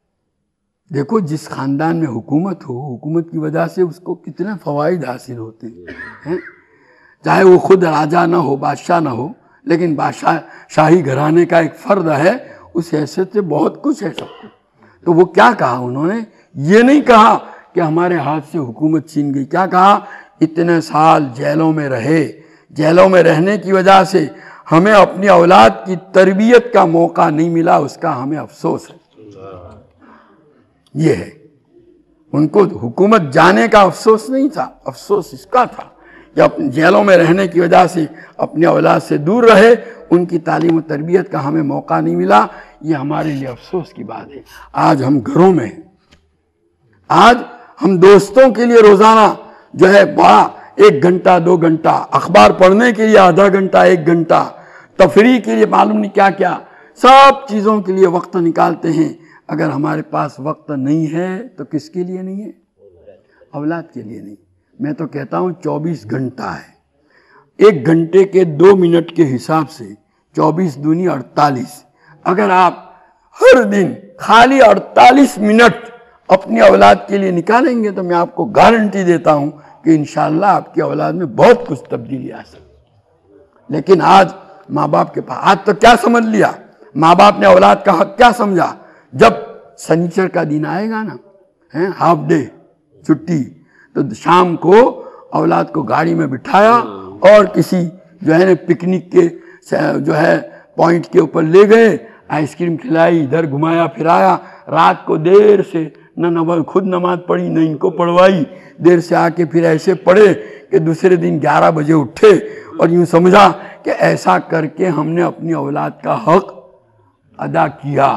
دیکھو جس خاندان میں حکومت ہو، حکومت کی وجہ سے اس کو کتنے فوائد حاصل ہوتے ہیں، چاہے وہ خود راجہ نہ ہو، بادشاہ نہ ہو، لیکن شاہی گھرانے کا ایک فرد ہے، اس حیثیت سے بہت کچھ ہے سب کو۔ تو وہ کیا کہا انہوں نے؟ یہ نہیں کہا کہ ہمارے ہاتھ سے حکومت چھین گئی، کیا کہا؟ اتنے سال جیلوں میں رہے، جیلوں میں رہنے کی وجہ سے ہمیں اپنی اولاد کی تربیت کا موقع نہیں ملا، اس کا ہمیں افسوس ہے۔ یہ ہے، ان کو حکومت جانے کا افسوس نہیں تھا، افسوس اس کا تھا کہ اپنے جیلوں میں رہنے کی وجہ سے اپنی اولاد سے دور رہے، ان کی تعلیم و تربیت کا ہمیں موقع نہیں ملا، یہ ہمارے لیے افسوس کی بات ہے۔ آج ہم گھروں میں ہیں، آج ہم دوستوں کے لیے روزانہ جو ہے بڑا 1 گھنٹہ 2 گھنٹہ، اخبار پڑھنے کے لیے آدھا گھنٹہ 1 گھنٹہ، تفریح کے لیے معلوم نہیں کیا کیا، سب چیزوں کے لیے وقت نکالتے ہیں۔ اگر ہمارے پاس وقت نہیں ہے تو کس کے لیے نہیں ہے؟ اولاد کے لیے نہیں۔ میں تو کہتا ہوں 24 گھنٹہ ہے، 1 گھنٹے کے 2 منٹ کے حساب سے 24 دونی 48۔ اگر آپ ہر دن خالی 48 منٹ اپنی اولاد کے لیے نکالیں گے تو میں آپ کو گارنٹی دیتا ہوں کہ انشاءاللہ آپ کی اولاد میں بہت کچھ تبدیلی آ سکتی۔ لیکن آج ماں باپ کے پاس، آج تو کیا سمجھ لیا ماں باپ نے اولاد کا حق؟ کیا سمجھا؟ جب سنیچر کا دن آئے گا نا، ہاف ڈے چھٹی، تو شام کو اولاد کو گاڑی میں بٹھایا اور کسی جو ہے نا پکنک کے جو ہے پوائنٹ کے اوپر لے گئے، آئس کریم کھلائی، ادھر گھمایا پھرایا، رات کو دیر سے نہ خود نماز پڑھی نہ ان کو پڑھوائی، دیر سے آ کے پھر ایسے پڑھے کہ دوسرے دن 11 بجے اٹھے اور یوں سمجھا کہ ایسا کر کے ہم نے اپنی اولاد کا حق ادا کیا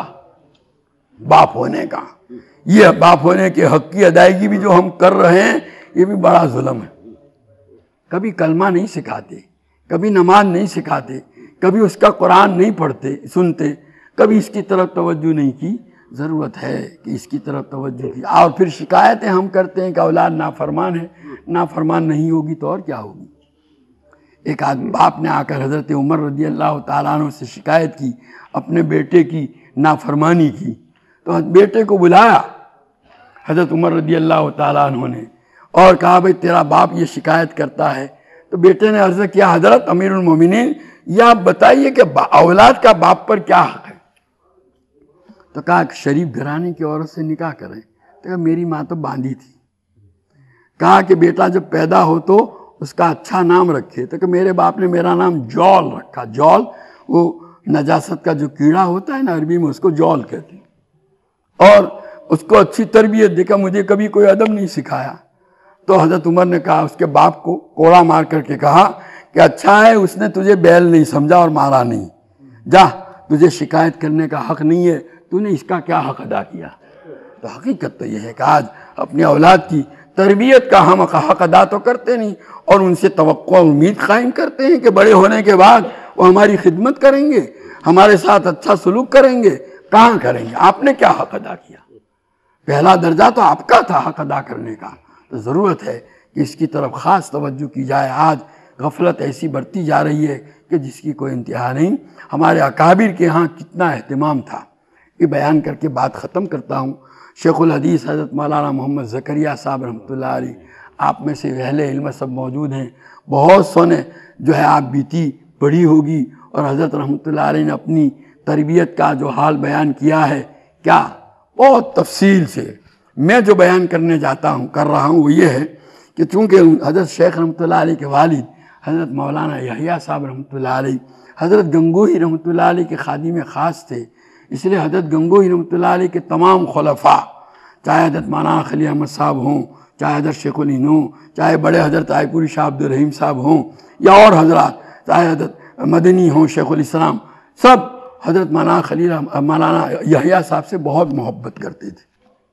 باپ ہونے کا۔ یہ باپ ہونے کے حق کی ادائیگی بھی جو ہم کر رہے ہیں یہ بھی بڑا ظلم ہے۔ کبھی کلمہ نہیں سکھاتے، کبھی نماز نہیں سکھاتے، کبھی اس کا قرآن نہیں پڑھتے سنتے، کبھی اس کی طرف توجہ نہیں کی۔ ضرورت ہے کہ اس کی طرف توجہ کی، اور پھر شکایتیں ہم کرتے ہیں کہ اولاد نافرمان ہے۔ نافرمان نہیں ہوگی تو اور کیا ہوگی؟ ایک آدمی باپ نے آ کر حضرت عمر رضی اللہ تعالیٰ عنہ سے شکایت کی اپنے بیٹے کی نافرمانی کی، تو بیٹے کو بلایا حضرت عمر رضی اللہ تعالیٰ عنہ نے اور کہا بھئی تیرا باپ یہ شکایت کرتا ہے۔ تو بیٹے نے عرض کیا حضرت امیر المومنین یہ آپ بتائیے کہ اولاد کا باپ پر کیا حق ہے؟ تو کہا کہ شریف گھرانے کی عورت سے نکاح کریں۔ تو کہا میری ماں تو باندھی تھی۔ کہا کہ بیٹا جب پیدا ہو تو اس کا اچھا نام رکھے۔ تو کہ میرے باپ نے میرا نام جول رکھا۔ جول وہ نجاست کا جو کیڑا ہوتا ہے نا عربی میں، اس کو جول کہتے ہیں، اور اس کو اچھی تربیت دے کر مجھے کبھی کوئی ادب نہیں سکھایا۔ تو حضرت عمر نے کہا اس کے باپ کو کوڑا مار کر کے کہا کہ اچھا ہے اس نے تجھے بیل نہیں سمجھا اور مارا نہیں، جا تجھے شکایت کرنے کا حق نہیں ہے، تو نے اس کا کیا حق ادا کیا؟ تو حقیقت تو یہ ہے کہ آج اپنی اولاد کی تربیت کا ہم حق ادا تو کرتے نہیں، اور ان سے توقع اور امید قائم کرتے ہیں کہ بڑے ہونے کے بعد وہ ہماری خدمت کریں گے، ہمارے ساتھ اچھا سلوک کریں گے۔ کہاں کریں گے؟ آپ نے کیا حق ادا کیا؟ پہلا درجہ تو آپ کا تھا حق ادا کرنے کا۔ تو ضرورت ہے کہ اس کی طرف خاص توجہ کی جائے۔ آج غفلت ایسی بڑھتی جا رہی ہے کہ جس کی کوئی انتہا نہیں۔ ہمارے اکابر کے ہاں کتنا اہتمام تھا، یہ بیان کر کے بات ختم کرتا ہوں۔ شیخ الحدیث حضرت مولانا محمد زکریہ صاحب رحمۃ اللہ علیہ، آپ میں سے اہل علم سب موجود ہیں، بہت سو نے جو ہے آپ بیتی پڑھی ہوگی، اور حضرت رحمۃ اللہ علیہ نے اپنی تربیت کا جو حال بیان کیا ہے کیا بہت تفصیل سے۔ میں جو بیان کرنے جاتا ہوں کر رہا ہوں وہ یہ ہے کہ چونکہ حضرت شیخ رحمۃ اللہ علیہ کے والد حضرت مولانا یحییٰ صاحب رحمۃ اللہ علیہ حضرت گنگوہی رحمۃ اللہ علیہ کے خادم خاص تھے، اس لیے حضرت گنگوہی رحمۃ اللہ علیہ کے تمام خلفاء، چاہے حضرت مولانا خلیل احمد صاحب ہوں، چاہے حضرت شیخ الہند ہوں، چاہے بڑے حضرت رائے پوری شاہ عبد الرحیم صاحب ہوں، یا اور حضرات، چاہے حضرت مدنی ہوں شیخ الاسلام، سب حضرت مولانا یحییٰ صاحب سے بہت محبت کرتے تھے۔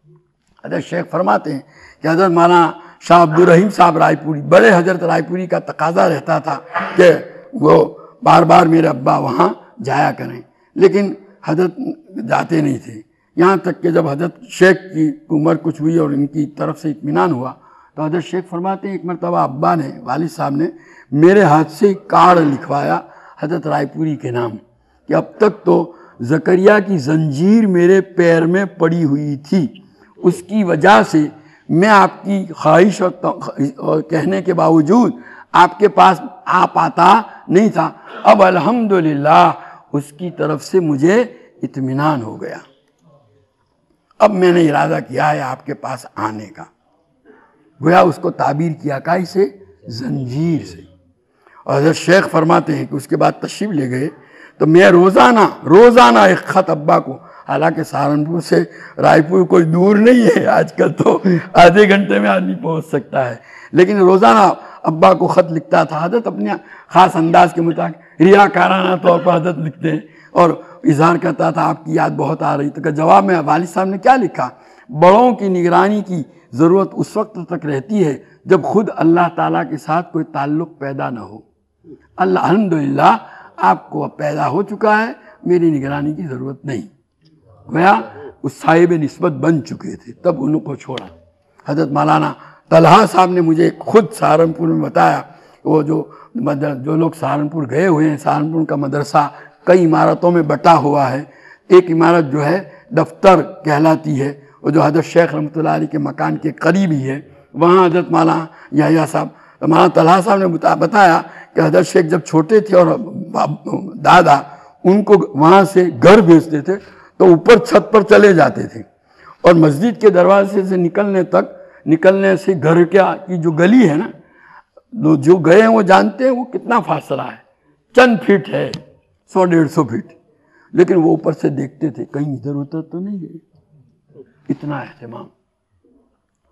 حضرت شیخ فرماتے ہیں کہ حضرت مولانا شاہ عبد الرحیم صاحب رائے پوری، بڑے حضرت رائے پوری کا تقاضا رہتا تھا کہ وہ بار بار میرے ابا وہاں جایا کریں، لیکن حضرت جاتے نہیں تھے، یہاں تک کہ جب حضرت شیخ کی عمر کچھ ہوئی اور ان کی طرف سے اطمینان ہوا تو حضرت شیخ فرماتے ہیں ایک مرتبہ ابا نے، والد صاحب نے میرے ہاتھ سے کارڈ لکھوایا حضرت رائے پوری کے نام کہ اب تک تو زکریا کی زنجیر میرے پیر میں پڑی ہوئی تھی، اس کی وجہ سے میں آپ کی خواہش اور کہنے کے باوجود آپ کے پاس آ پاتا نہیں تھا، اب الحمدللہ اس کی طرف سے مجھے اطمینان ہو گیا، اب میں نے ارادہ کیا ہے آپ کے پاس آنے کا۔ گویا اس کو تعبیر کیا کائی سے؟ زنجیر سے۔ اور حضرت شیخ فرماتے ہیں کہ اس کے بعد تشریف لے گئے تو میں روزانہ ایک خط ابا کو، حالانکہ سہارنپور سے رائے پور کوئی دور نہیں ہے، آج کل تو آدھے گھنٹے میں آدمی پہنچ سکتا ہے، لیکن روزانہ ابا کو خط لکھتا تھا۔ حضرت اپنے خاص انداز کے مطابق ریاکارانہ طور پر حضرت لکھتے ہیں اور اظہار کرتا تھا آپ کی یاد بہت آ رہی۔ تو کہ جواب میں والد صاحب نے کیا لکھا؟ بڑوں کی نگرانی کی ضرورت اس وقت تک رہتی ہے جب خود اللہ تعالیٰ کے ساتھ کوئی تعلق پیدا نہ ہو۔ الحمدللہ آپ کو اب پیدا ہو چکا ہے، میری نگرانی کی ضرورت نہیں۔ گویا اس صاحب نسبت بن چکے تھے، تب ان کو چھوڑا۔ حضرت مولانا طلحہ صاحب نے مجھے خود سہارنپور میں بتایا، وہ جو لوگ سہارنپور گئے ہوئے ہیں، سہارنپور کا مدرسہ کئی عمارتوں میں بٹا ہوا ہے، ایک عمارت جو ہے دفتر کہلاتی ہے، وہ جو حضرت شیخ رحمۃ اللہ علیہ کے مکان کے قریب ہی ہے، وہاں حضرت مولانا یحییٰ صاحب، مولانا طلحہ صاحب نے بتایا کہ حضرت شیخ جب چھوٹے تھے اور دادا ان کو وہاں سے گھر بھیجتے تھے تو اوپر چھت پر چلے جاتے تھے، اور مسجد کے دروازے سے نکلنے سے گھر کی جو گلی ہے نا، جو گئے ہیں وہ جانتے ہیں وہ کتنا فاصلہ ہے، چند فٹ ہے، 100-150 فٹ، لیکن وہ اوپر سے دیکھتے تھے کہیں ادھر ادھر تو نہیں گئے، اتنا اہتمام۔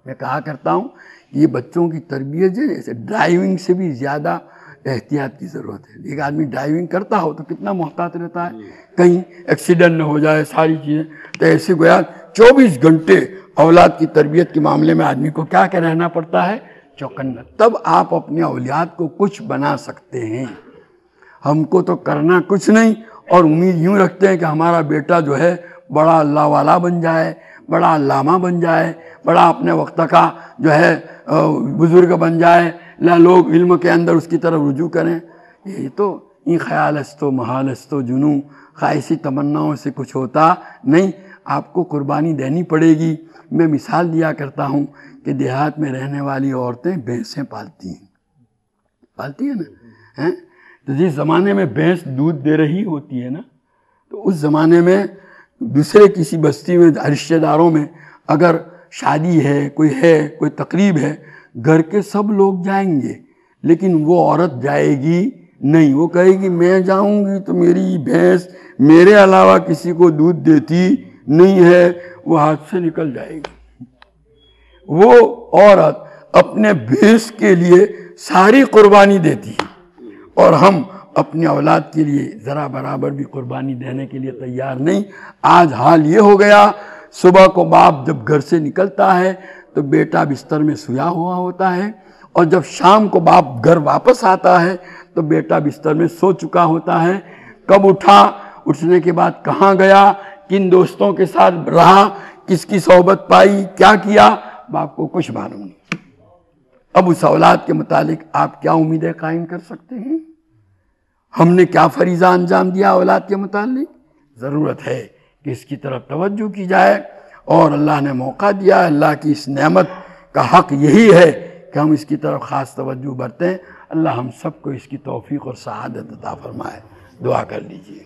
میں کہا کرتا ہوں یہ بچوں کی تربیت جو ہے جیسے ڈرائیونگ سے بھی زیادہ احتیاط کی ضرورت ہے. ایک آدمی ڈرائیونگ کرتا ہو تو کتنا محتاط رہتا ہے کہیں ایکسیڈنٹ نہ ہو جائے ساری چیزیں. تو ایسے گویا 24 گھنٹے اولاد کی تربیت کے معاملے میں آدمی کو کیا رہنا پڑتا ہے؟ چوکنا. تب آپ اپنے اولاد کو کچھ بنا سکتے ہیں. ہم کو تو کرنا کچھ نہیں اور امید یوں رکھتے ہیں کہ ہمارا بیٹا جو ہے بڑا اللہ والا بن جائے, بڑا علامہ بن جائے, بڑا اپنے وقت کا جو ہے بزرگ بن جائے, لوگ علم کے اندر اس کی طرف رجوع کریں. یہ تو این خیال است و محال است و جنوں, خواہشی تمناؤں سے کچھ ہوتا نہیں. آپ کو قربانی دینی پڑے گی. میں مثال دیا کرتا ہوں کہ دیہات میں رہنے والی عورتیں بھینسیں پالتی ہیں نا. تو جس زمانے میں بھینس دودھ دے رہی ہوتی ہے نا, تو اس زمانے میں دوسرے کسی بستی میں رشتہ داروں میں اگر شادی ہے, کوئی تقریب ہے, گھر کے سب لوگ جائیں گے لیکن وہ عورت جائے گی نہیں. وہ کہے گی میں جاؤں گی تو میری بھینس میرے علاوہ کسی کو دودھ دیتی نہیں ہے, وہ ہاتھ سے نکل جائے گی. وہ عورت اپنے بھینس کے لیے ساری قربانی دیتی ہے اور ہم اپنی اولاد کے لیے ذرا برابر بھی قربانی دینے کے لیے تیار نہیں. آج حال یہ ہو گیا, صبح کو باپ جب گھر سے نکلتا ہے تو بیٹا بستر میں سویا ہوا ہوتا ہے, اور جب شام کو باپ گھر واپس آتا ہے تو بیٹا بستر میں سو چکا ہوتا ہے. کب اٹھا, اٹھنے کے بعد کہاں گیا, کن دوستوں کے ساتھ رہا, کس کی صحبت پائی, کیا کیا, باپ کو کچھ معلوم نہیں. اب اس اولاد کے متعلق آپ کیا امیدیں قائم کر سکتے ہیں؟ ہم نے کیا فریضہ انجام دیا اولاد کے متعلق؟ ضرورت ہے کہ اس کی طرف توجہ کی جائے, اور اللہ نے موقع دیا. اللہ کی اس نعمت کا حق یہی ہے کہ ہم اس کی طرف خاص توجہ برتیں. اللہ ہم سب کو اس کی توفیق اور سعادت عطا فرمائے. دعا کر لیجیے.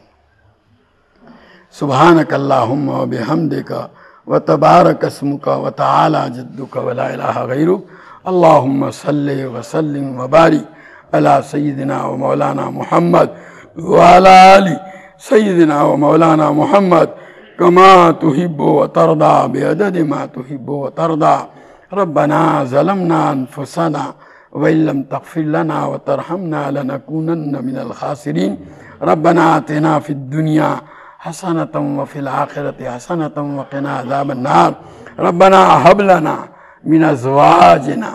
سبحانک اللہم و بحمدک و تبارک اسمک و تعالی جدک و لا الہ غیرک. اللہم صلی وسلم و بارک علی سیدنا و مولانا محمد وعلی آل سیدنا و مولانا محمد کما تحب و ترضى بعدد ما تحب و ترضى. ربنا ظلمنا انفسنا وإن لم تغفر لنا وترحمنا لنكونن من الخاسرين. ربنا آتنا في الدنيا حسنة وفي الآخرة حسنة وقنا عذاب النار. ربنا هب لنا من أزواجنا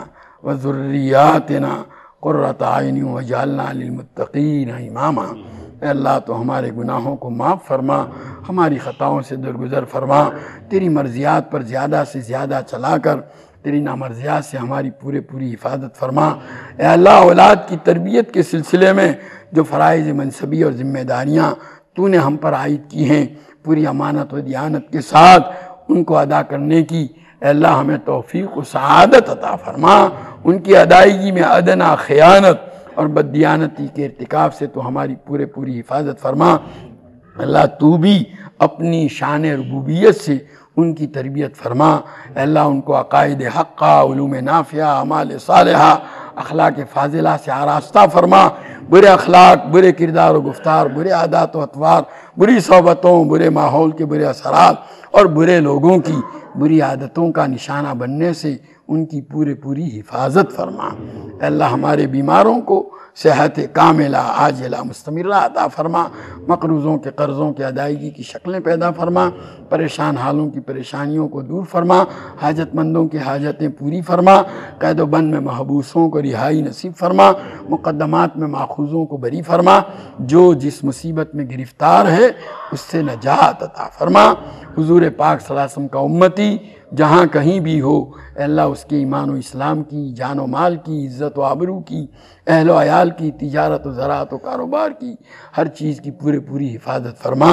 وذرياتنا قرة أعين واجعلنا للمتقين إماما. اے اللہ تو ہمارے گناہوں کو معاف فرما, ہماری خطاؤں سے درگزر فرما, تیری مرضیات پر زیادہ سے زیادہ چلا کر تیری نامرضیات سے ہماری پوری حفاظت فرما. اے اللہ اولاد کی تربیت کے سلسلے میں جو فرائض منصبی اور ذمہ داریاں تو نے ہم پر عائد کی ہیں, پوری امانت و دیانت کے ساتھ ان کو ادا کرنے کی اے اللہ ہمیں توفیق و سعادت عطا فرما. ان کی ادائیگی میں ادنا خیانت اور بددیانتی کے ارتکاب سے تو ہماری پوری حفاظت فرما. اللہ تو بھی اپنی شان ربوبیت سے ان کی تربیت فرما. اے اللہ ان کو عقائد حقہ, علوم نافعہ, اعمال صالحہ, اخلاق فاضلہ سے آراستہ فرما. برے اخلاق, برے کردار و گفتار, برے عادات و اطوار, بری صحبتوں, برے ماحول کے برے اثرات اور برے لوگوں کی بری عادتوں کا نشانہ بننے سے ان کی پوری حفاظت فرما. اے اللہ ہمارے بیماروں کو صحت کاملہ عاجلہ مستمرہ عطا فرما. مقروضوں کے قرضوں کی ادائیگی کی شکلیں پیدا فرما. پریشان حالوں کی پریشانیوں کو دور فرما. حاجت مندوں کی حاجتیں پوری فرما. قید و بند میں محبوسوں کو رہائی نصیب فرما. مقدمات میں ماخوذوں کو بری فرما. جو جس مصیبت میں گرفتار ہے اس سے نجات عطا فرما. حضور پاک صلی اللہ علیہ وسلم کا امتی جہاں کہیں بھی ہو اے اللہ اس کے ایمان و اسلام کی, جان و مال کی, عزت و آبرو کی, اہل و عیال کی, تجارت و زراعت و کاروبار کی, ہر چیز کی پوری حفاظت فرما.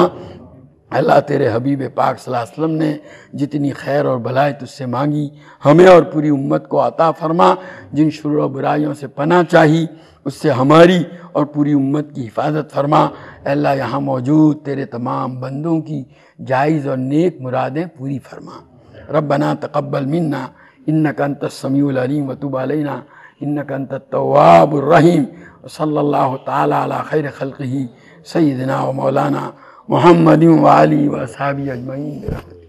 اللہ تیرے حبیب پاک صلی اللہ علیہ وسلم نے جتنی خیر اور بھلائی تجھ سے مانگی ہمیں اور پوری امت کو عطا فرما. جن شرور و برائیوں سے پناہ چاہی اس سے ہماری اور پوری امت کی حفاظت فرما. اے اللہ یہاں موجود تیرے تمام بندوں کی جائز اور نیک مرادیں پوری فرما. ربنا تقبل منا انک انت السمیع العلیم وتب علینا انک انت التواب الرحیم. صلی اللہ تعالی علی خیر خلقہ سیدنا و مولانا محمد و آلہ و اصحابہ اجمعین.